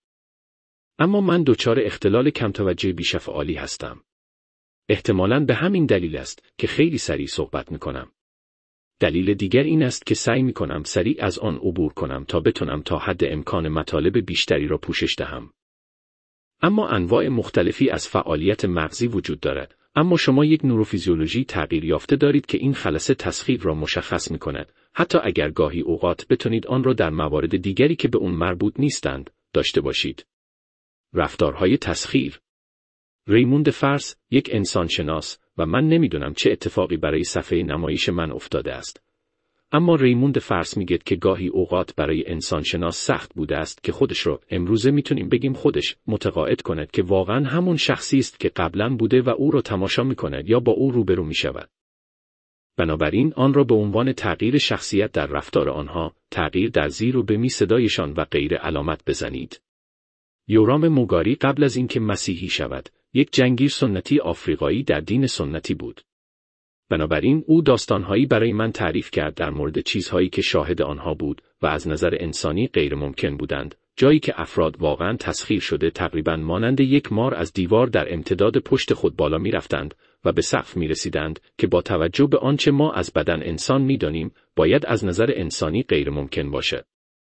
[SPEAKER 1] اما من دچار اختلال کمتوجه بیشفعالی هستم. احتمالاً به همین دلیل است که خیلی سریع صحبت می‌کنم. دلیل دیگر این است که سعی می‌کنم سریع از آن عبور کنم تا بتونم تا حد امکان مطالب بیشتری را پوشش دهم. اما انواع مختلفی از فعالیت مغزی وجود دارد، اما شما یک نوروفیزیولوژی تغییر یافته دارید که این خلسه تسخیر را مشخص می‌کند، حتی اگر گاهی اوقات بتونید آن را در موارد دیگری که به اون مربوط نیستند داشته باشید. رفتارهای تسخیر. ریموند فرس، یک انسانشناس، و من نمیدونم چه اتفاقی برای صفحه نمایش من افتاده است. اما ریموند فرس میگه که گاهی اوقات برای انسانشناس سخت بوده است که خودش رو، امروزه میتونیم بگیم خودش، متقاعد کند که واقعا همون شخصی است که قبلا بوده و او رو تماشا میکند یا با او روبرو میشود. بنابراین آن را به عنوان تغییر شخصیت در رفتار آنها، تغییر در زیر و بمی صدایشان و غیر علامت بزنید. یورام موگاری قبل از اینکه مسیحی شود، یک جنگیر سنتی آفریقایی در دین سنتی بود. بنابراین او داستانهایی برای من تعریف کرد در مورد چیزهایی که شاهد آنها بود و از نظر انسانی غیر ممکن بودند، جایی که افراد واقعاً تسخیر شده تقریباً مانند یک مار از دیوار در امتداد پشت خود بالا می رفتند و به سقف می رسیدند که با توجه به آنچه ما از بدن انسان می دانیم، باید از نظر انسانی غیر ممکن باشد.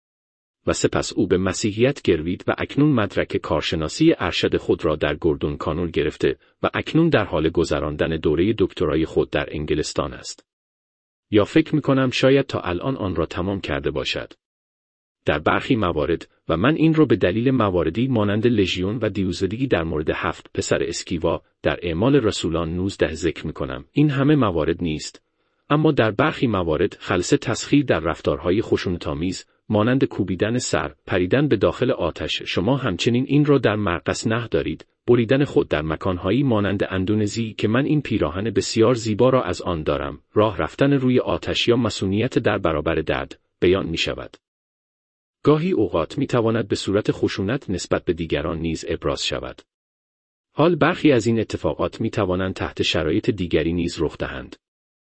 [SPEAKER 1] و سپس او به مسیحیت گروید و اکنون مدرک کارشناسی ارشد خود را در گوردون کانون گرفته و اکنون در حال گذراندن دوره دکترای خود در انگلستان است. یا فکر می کنم شاید تا الان آن را تمام کرده باشد. در برخی موارد و من این رو به دلیل مواردی مانند لژیون و دیوزدگی در مورد هفت پسر اسکیوا در اعمال رسولان نوزده ذکر می‌کنم. این همه موارد نیست. اما در برخی موارد خلسه تسخیر در رفتارهای خشونت‌آمیز مانند کوبیدن سر، پریدن به داخل آتش، شما همچنین این را در مرقس نه دارید، بریدن خود در مکانهایی مانند اندونزی که من این پیراهن بسیار زیبا را از آن دارم، راه رفتن روی آتش یا مسئولیت در برابر درد بیان می شود. گاهی اوقات می تواند به صورت خشونت نسبت به دیگران نیز ابراز شود. حال برخی از این اتفاقات می توانند تحت شرایط دیگری نیز رخ دهند.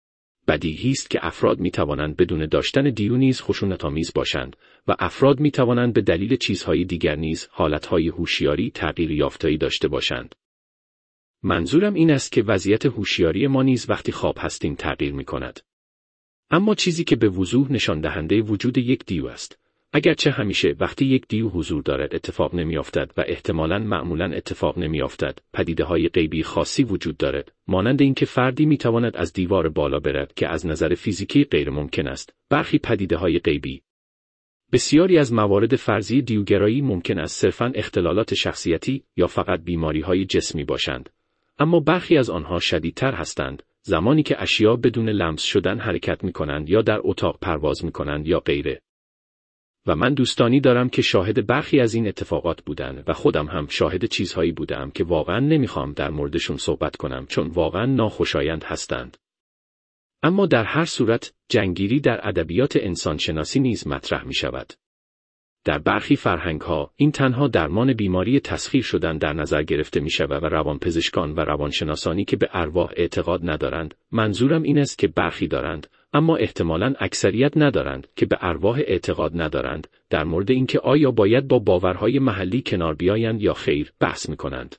[SPEAKER 1] بدیهی است که افراد می توانند بدون داشتن دیو نیز خشونت‌آمیز باشند و افراد می توانند به دلیل چیزهای دیگر نیز حالتهای هوشیاری تغییر یافته‌ای داشته باشند. منظورم این است که وضعیت هوشیاری ما نیز وقتی خواب هستیم تغییر می کند. اما چیزی که به وضوح نشان دهنده وجود یک دیو است، اگرچه همیشه وقتی یک دیو حضور دارد اتفاق نمی‌افتد و احتمالاً معمولاً اتفاق نمی‌افتد، پدیده‌های غیبی خاصی وجود دارد، مانند اینکه فردی می‌تواند از دیوار بالا برد که از نظر فیزیکی غیر ممکن است. برخی پدیده‌های غیبی. بسیاری از موارد فرضی دیوگرایی ممکن است صرفاً اختلالات شخصیتی یا فقط بیماری‌های جسمی باشند، اما برخی از آنها شدیدتر هستند، زمانی که اشیا بدون لمس شدن حرکت می‌کنند یا در اتاق پرواز می‌کنند یا غیره. و من دوستانی دارم که شاهد برخی از این اتفاقات بودن و خودم هم شاهد چیزهایی بودم که واقعا نمیخوام در موردشون صحبت کنم چون واقعا ناخوشایند هستند. اما در هر صورت جنگیری در ادبیات انسانشناسی نیز مطرح می شود. در برخی فرهنگ‌ها این تنها درمان بیماری تسخیر شدن در نظر گرفته می شود و روانپزشکان و روانشناسانی که به ارواح اعتقاد ندارند، منظورم این است که برخی دارند، اما احتمالاً اکثریت ندارند که به ارواح اعتقاد ندارند، در مورد اینکه آیا باید با باورهای محلی کنار بیایند یا خیر بحث می کنند.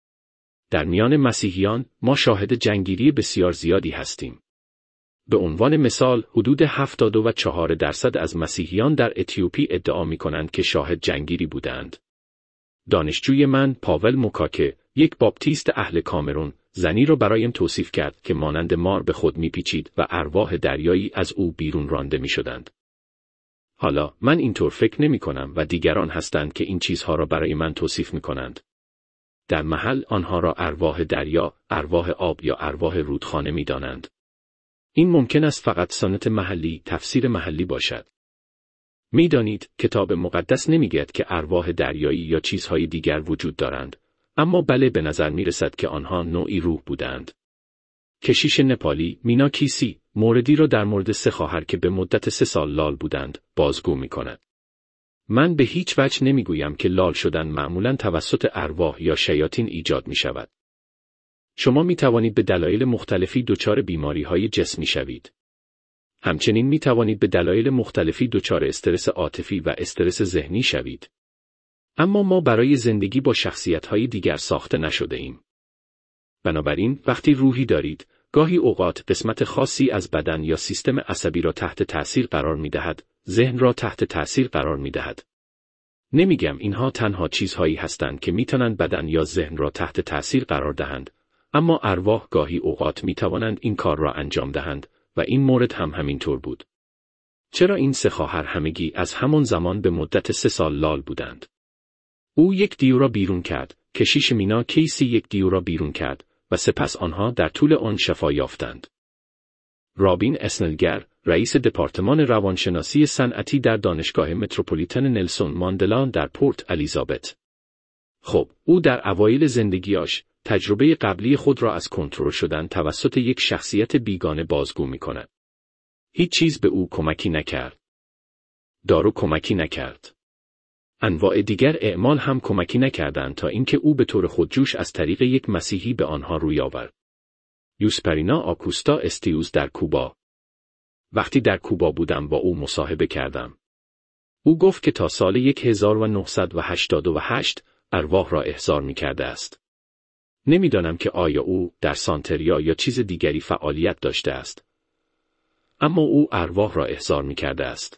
[SPEAKER 1] در میان مسیحیان ما شاهد جنگیری بسیار زیادی هستیم. به عنوان مثال حدود هفتاد و چهار درصد از مسیحیان در اتیوپی ادعا می کنند که شاهد جنگیری بودند. دانشجوی من پاول موکاکه، یک باپتیست اهل کامرون، زنی را برایم توصیف کرد که مانند مار به خود میپیچید و ارواح دریایی از او بیرون رانده میشدند. حالا من اینطور فکر نمی کنم و دیگران هستند که این چیزها را برای من توصیف می کنند. در محل آنها را ارواح دریا، ارواح آب یا ارواح رودخانه می دانند. این ممکن است فقط سنت محلی، تفسیر محلی باشد. می دانید کتاب مقدس نمیگوید که ارواح دریایی یا چیزهای دیگر وجود دارند، اما بله به نظر می رسد که آنها نوعی روح بودند. کشیش نپالی مینا کیسی موردی را در مورد سه خواهر که به مدت سه سال لال بودند بازگو می کند. من به هیچ وجه نمی گویم که لال شدن معمولاً توسط ارواح یا شیاطین ایجاد می شود. شما می توانید به دلایل مختلفی دچار بیماری های جسمی شوید. همچنین می توانید به دلایل مختلفی دچار استرس عاطفی و استرس ذهنی شوید. اما ما برای زندگی با شخصیت‌های دیگر ساخته نشده ایم. بنابراین وقتی روحی دارید، گاهی اوقات قسمت خاصی از بدن یا سیستم عصبی را تحت تأثیر قرار می‌دهد، ذهن را تحت تأثیر قرار می‌دهد. نمیگم اینها تنها چیزهایی هستند که میتونند بدن یا ذهن را تحت تأثیر قرار دهند، اما ارواح گاهی اوقات میتوانند این کار را انجام دهند و این مورد هم همینطور بود. چرا این سه خواهر همگی از همان زمان به مدت سه سال لال بودند؟ او یک دیو را بیرون کرد، کشیش مینا کیسی یک دیو را بیرون کرد و سپس آنها در طول آن شفا یافتند. رابین اسنلگر، رئیس دپارتمان روانشناسی صنعتی در دانشگاه متروپولیتن نلسون ماندلا در پورت الیزابت. خب، او در اوایل زندگیش تجربه قبلی خود را از کنترل شدن توسط یک شخصیت بیگانه بازگو می کند. هیچ چیز به او کمکی نکرد. دارو کمکی نکرد. انواع دیگر اعمال هم کمکی نکردند تا اینکه او به طور خودجوش از طریق یک مسیحی به آنها روی آورد. یوسپرینا آکوستا استیوز در کوبا. وقتی در کوبا بودم با او مصاحبه کردم. او گفت که تا سال هزار و نهصد و هشتاد و هشت ارواح را احضار می کرده است. نمیدانم که آیا او در سانتریا یا چیز دیگری فعالیت داشته است. اما او ارواح را احضار می کرده است.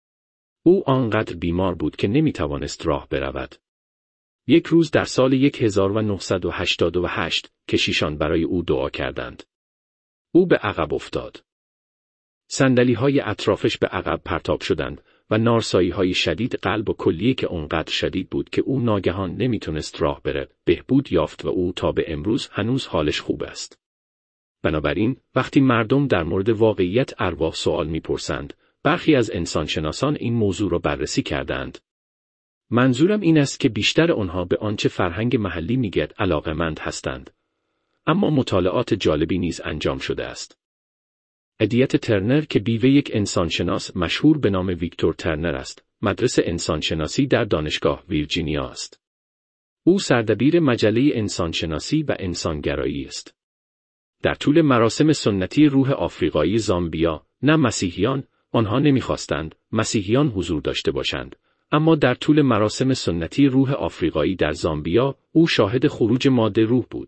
[SPEAKER 1] او آنقدر بیمار بود که نمی توانست راه برود. یک روز در سال هزار و نهصد و هشتاد و هشت کشیشان برای او دعا کردند. او به عقب افتاد. صندلی‌های اطرافش به عقب پرتاب شدند و نارسایی‌های شدید قلب و کلیه که اونقدر شدید بود که او ناگهان نمیتونست راه بره، بهبود یافت و او تا به امروز هنوز حالش خوب است. بنابراین وقتی مردم در مورد واقعیت ارواح سوال میپرسند، برخی از انسانشناسان این موضوع را بررسی کردند. منظورم این است که بیشتر آنها به آنچه فرهنگ محلی میگد علاقه‌مند هستند. اما مطالعات جالبی نیز انجام شده است. ادیت ترنر که بیوه یک انسانشناس مشهور به نام ویکتور ترنر است، مدرسه انسانشناسی در دانشگاه ویرجینیا است. او سردبیر مجله انسانشناسی و انسانگرایی است. در طول مراسم سنتی روح آفریقایی زامبیا، نه مسیحیان، آنها نمیخواستند مسیحیان حضور داشته باشند، اما در طول مراسم سنتی روح آفریقایی در زامبیا، او شاهد خروج ماده روح بود.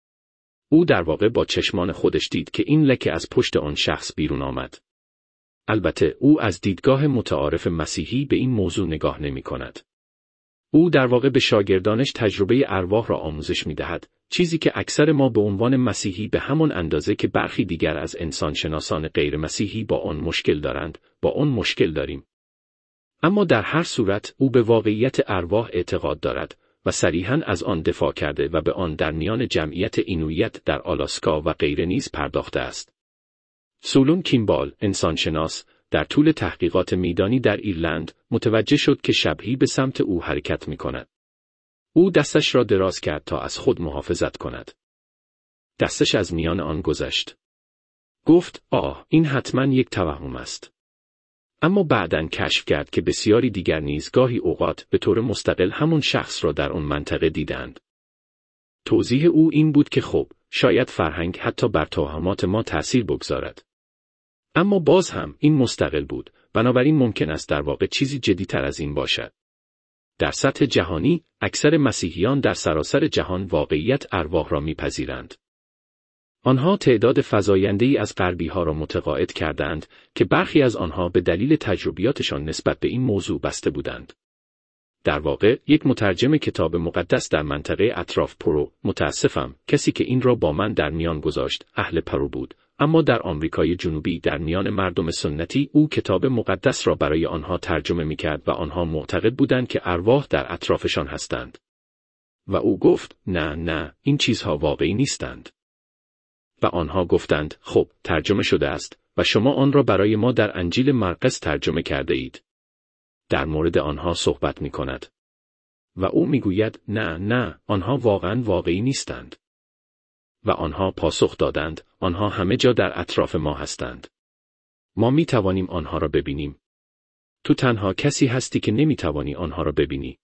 [SPEAKER 1] او در واقع با چشمان خودش دید که این لکه از پشت آن شخص بیرون آمد. البته او از دیدگاه متعارف مسیحی به این موضوع نگاه نمی کند. او در واقع به شاگردانش تجربه ارواح را آموزش می دهد، چیزی که اکثر ما به عنوان مسیحی به همان اندازه که برخی دیگر از انسانشناسان غیر مسیحی با آن مشکل دارند، با آن مشکل داریم. اما در هر صورت او به واقعیت ارواح اعتقاد دارد و صریحاً از آن دفاع کرده و به آن در میان جمعیت اینویت در آلاسکا و غیره نیز پرداخته است. سولون کیمبال، انسانشناس، در طول تحقیقات میدانی در ایرلند متوجه شد که شبحی به سمت او حرکت می کند. او دستش را دراز کرد تا از خود محافظت کند. دستش از میان آن گذشت. گفت: آه، این حتما یک توهم است. اما بعداً کشف کرد که بسیاری دیگر نیز گاهی اوقات به طور مستقل همون شخص را در آن منطقه دیدند. توضیح او این بود که خب، شاید فرهنگ حتی بر توهمات ما تأثیر بگذارد. اما باز هم این مستقل بود، بنابراین ممکن است در واقع چیزی جدی‌تر از این باشد. در سطح جهانی، اکثر مسیحیان در سراسر جهان واقعیت ارواح را میپذیرند. آنها تعداد فزاینده‌ای از غربی‌ها را متقاعد کردند که برخی از آنها به دلیل تجربیاتشان نسبت به این موضوع بسته بودند. در واقع یک مترجم کتاب مقدس در منطقه اطراف پرو، متاسفم، کسی که این را با من در میان گذاشت، اهل پرو بود، اما در آمریکای جنوبی در میان مردم سنتی او کتاب مقدس را برای آنها ترجمه می‌کرد و آنها معتقد بودند که ارواح در اطرافشان هستند. و او گفت: نه نه، این چیزها واقعی نیستند. و آنها گفتند: خب، ترجمه شده است و شما آن را برای ما در انجیل مرقس ترجمه کرده اید. در مورد آنها صحبت می کند. و او می گوید: نه نه، آنها واقعا واقعی نیستند. و آنها پاسخ دادند: آنها همه جا در اطراف ما هستند. ما می توانیم آنها را ببینیم. تو تنها کسی هستی که نمی توانی آنها را ببینی.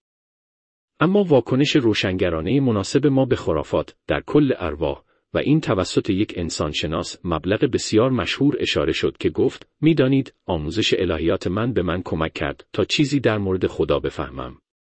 [SPEAKER 1] اما واکنش روشنگرانه مناسب ما به خرافات در کل ارواح و این توسط یک انسانشناس مبلغ بسیار مشهور اشاره شد که گفت: میدانید آموزش الهیات من به من کمک کرد تا چیزی در مورد خدا بفهمم.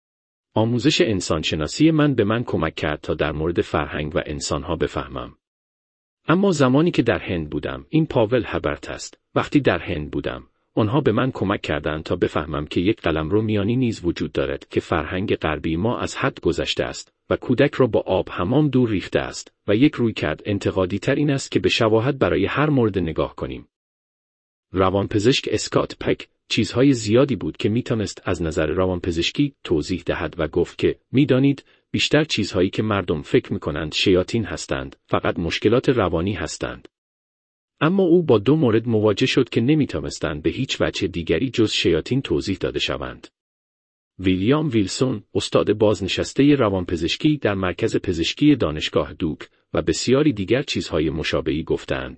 [SPEAKER 1] آموزش انسانشناسی من به من کمک کرد تا در مورد فرهنگ و انسانها بفهمم. اما زمانی که در هند بودم، این پاول هبرت است، وقتی در هند بودم، آنها به من کمک کردند تا بفهمم که یک قلمرو میانی نیز وجود دارد که فرهنگ غربی ما از حد گذشته است و کودک را با آب حمام دور ریخته است و یک رویکرد انتقادی تر این است که به شواهد برای هر مورد نگاه کنیم. روانپزشک اسکات پک چیزهای زیادی بود که میتونست از نظر روانپزشکی توضیح دهد و گفت که میدانید بیشتر چیزهایی که مردم فکر میکنند شیاطین هستند فقط مشکلات روانی هستند. اما او با دو مورد مواجه شد که نمیتوانستند به هیچ وجه دیگری جز شیاطین توضیح داده شوند. ویلیام ویلسون، استاد بازنشسته روانپزشکی در مرکز پزشکی دانشگاه دوک و بسیاری دیگر چیزهای مشابهی گفتند.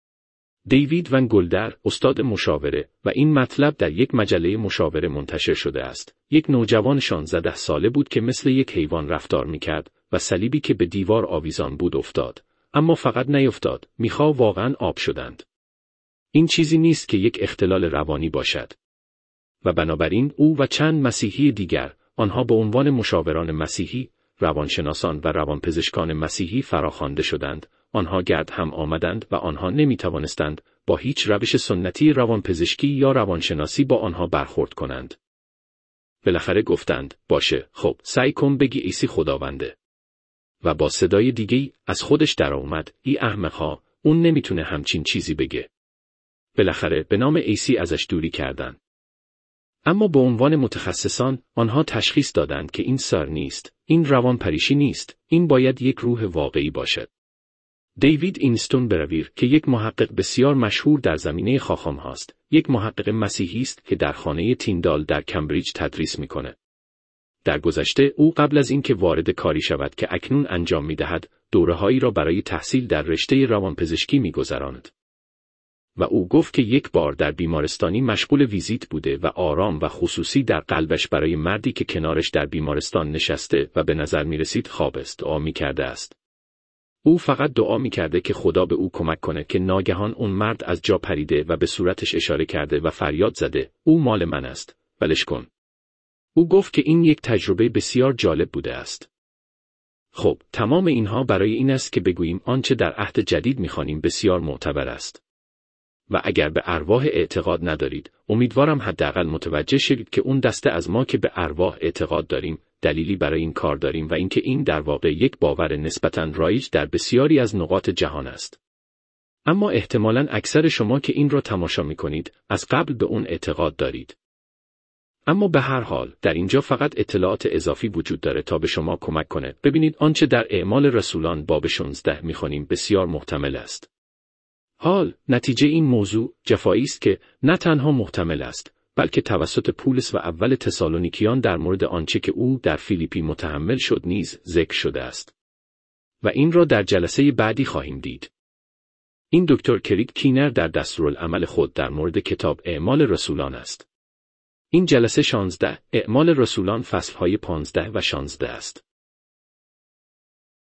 [SPEAKER 1] دیوید ون گلدر، استاد مشاوره، و این مطلب در یک مجله مشاوره منتشر شده است. یک نوجوان شانزده ساله بود که مثل یک حیوان رفتار میکرد و صلیبی که به دیوار آویزان بود افتاد. اما فقط نیفتاد، میخا واقعا آب شدند. این چیزی نیست که یک اختلال روانی باشد. و بنابراین او و چند مسیحی دیگر، آنها به عنوان مشاوران مسیحی، روانشناسان و روانپزشکان مسیحی فراخوانده شدند. آنها گرد هم آمدند و آنها نمی توانستند با هیچ روش سنتی روانپزشکی یا روانشناسی با آنها برخورد کنند. بالاخره گفتند: باشه، خب، سعی کن بگی عیسی خداونده. و با صدای دیگه‌ای از خودش در آمد: ای احمق‌ها، اون نمیتونه همچین چیزی بگه. بالاخره به نام عیسی ازش دوری کردند. اما به عنوان متخصصان آنها تشخیص دادند که این سر نیست، این روانپریشی نیست، این باید یک روح واقعی باشد. دیوید اینستون برویر که یک محقق بسیار مشهور در زمینه خاخام هاست، یک محقق مسیحی است که در خانه تیندال در کمبریج تدریس می‌کند. در گذشته او قبل از اینکه وارد کاری شود که اکنون انجام می‌دهد، دوره‌هایی را برای تحصیل در رشته روانپزشکی می‌گذراند. و او گفت که یک بار در بیمارستانی مشغول ویزیت بوده و آرام و خصوصی در قلبش برای مردی که کنارش در بیمارستان نشسته و به نظر می‌رسید خواب است دعا می‌کرده است. او فقط دعا می‌کرده که خدا به او کمک کنه که ناگهان اون مرد از جا پریده و به صورتش اشاره کرده و فریاد زده، او مال من است، ولش کن. او گفت که این یک تجربه بسیار جالب بوده است. خب، تمام اینها برای این است که بگوییم آنچه در عهد جدید می‌خوانیم بسیار معتبر است. و اگر به ارواح اعتقاد ندارید، امیدوارم حداقل متوجه شوید که اون دسته از ما که به ارواح اعتقاد داریم، دلیلی برای این کار داریم و اینکه این در واقع یک باور نسبتاً رایج در بسیاری از نقاط جهان است. اما احتمالاً اکثر شما که این را تماشا می‌کنید، از قبل به اون اعتقاد دارید. اما به هر حال، در اینجا فقط اطلاعات اضافی وجود داره تا به شما کمک کنه. ببینید آنچه در اعمال رسولان باب شانزده می‌خوانیم بسیار محتمل است. حال، نتیجه این موضوع جفایی است که نه تنها محتمل است، بلکه توسط پولس و اول تسالونیکیان در مورد آنچه که او در فیلیپی متحمل شد نیز ذکر شده است. و این را در جلسه بعدی خواهیم دید. این دکتر کریگ کینر در دستورالعمل خود در مورد کتاب اعمال رسولان است. این جلسه شانزده، اعمال رسولان فصلهای پانزده و شانزده است.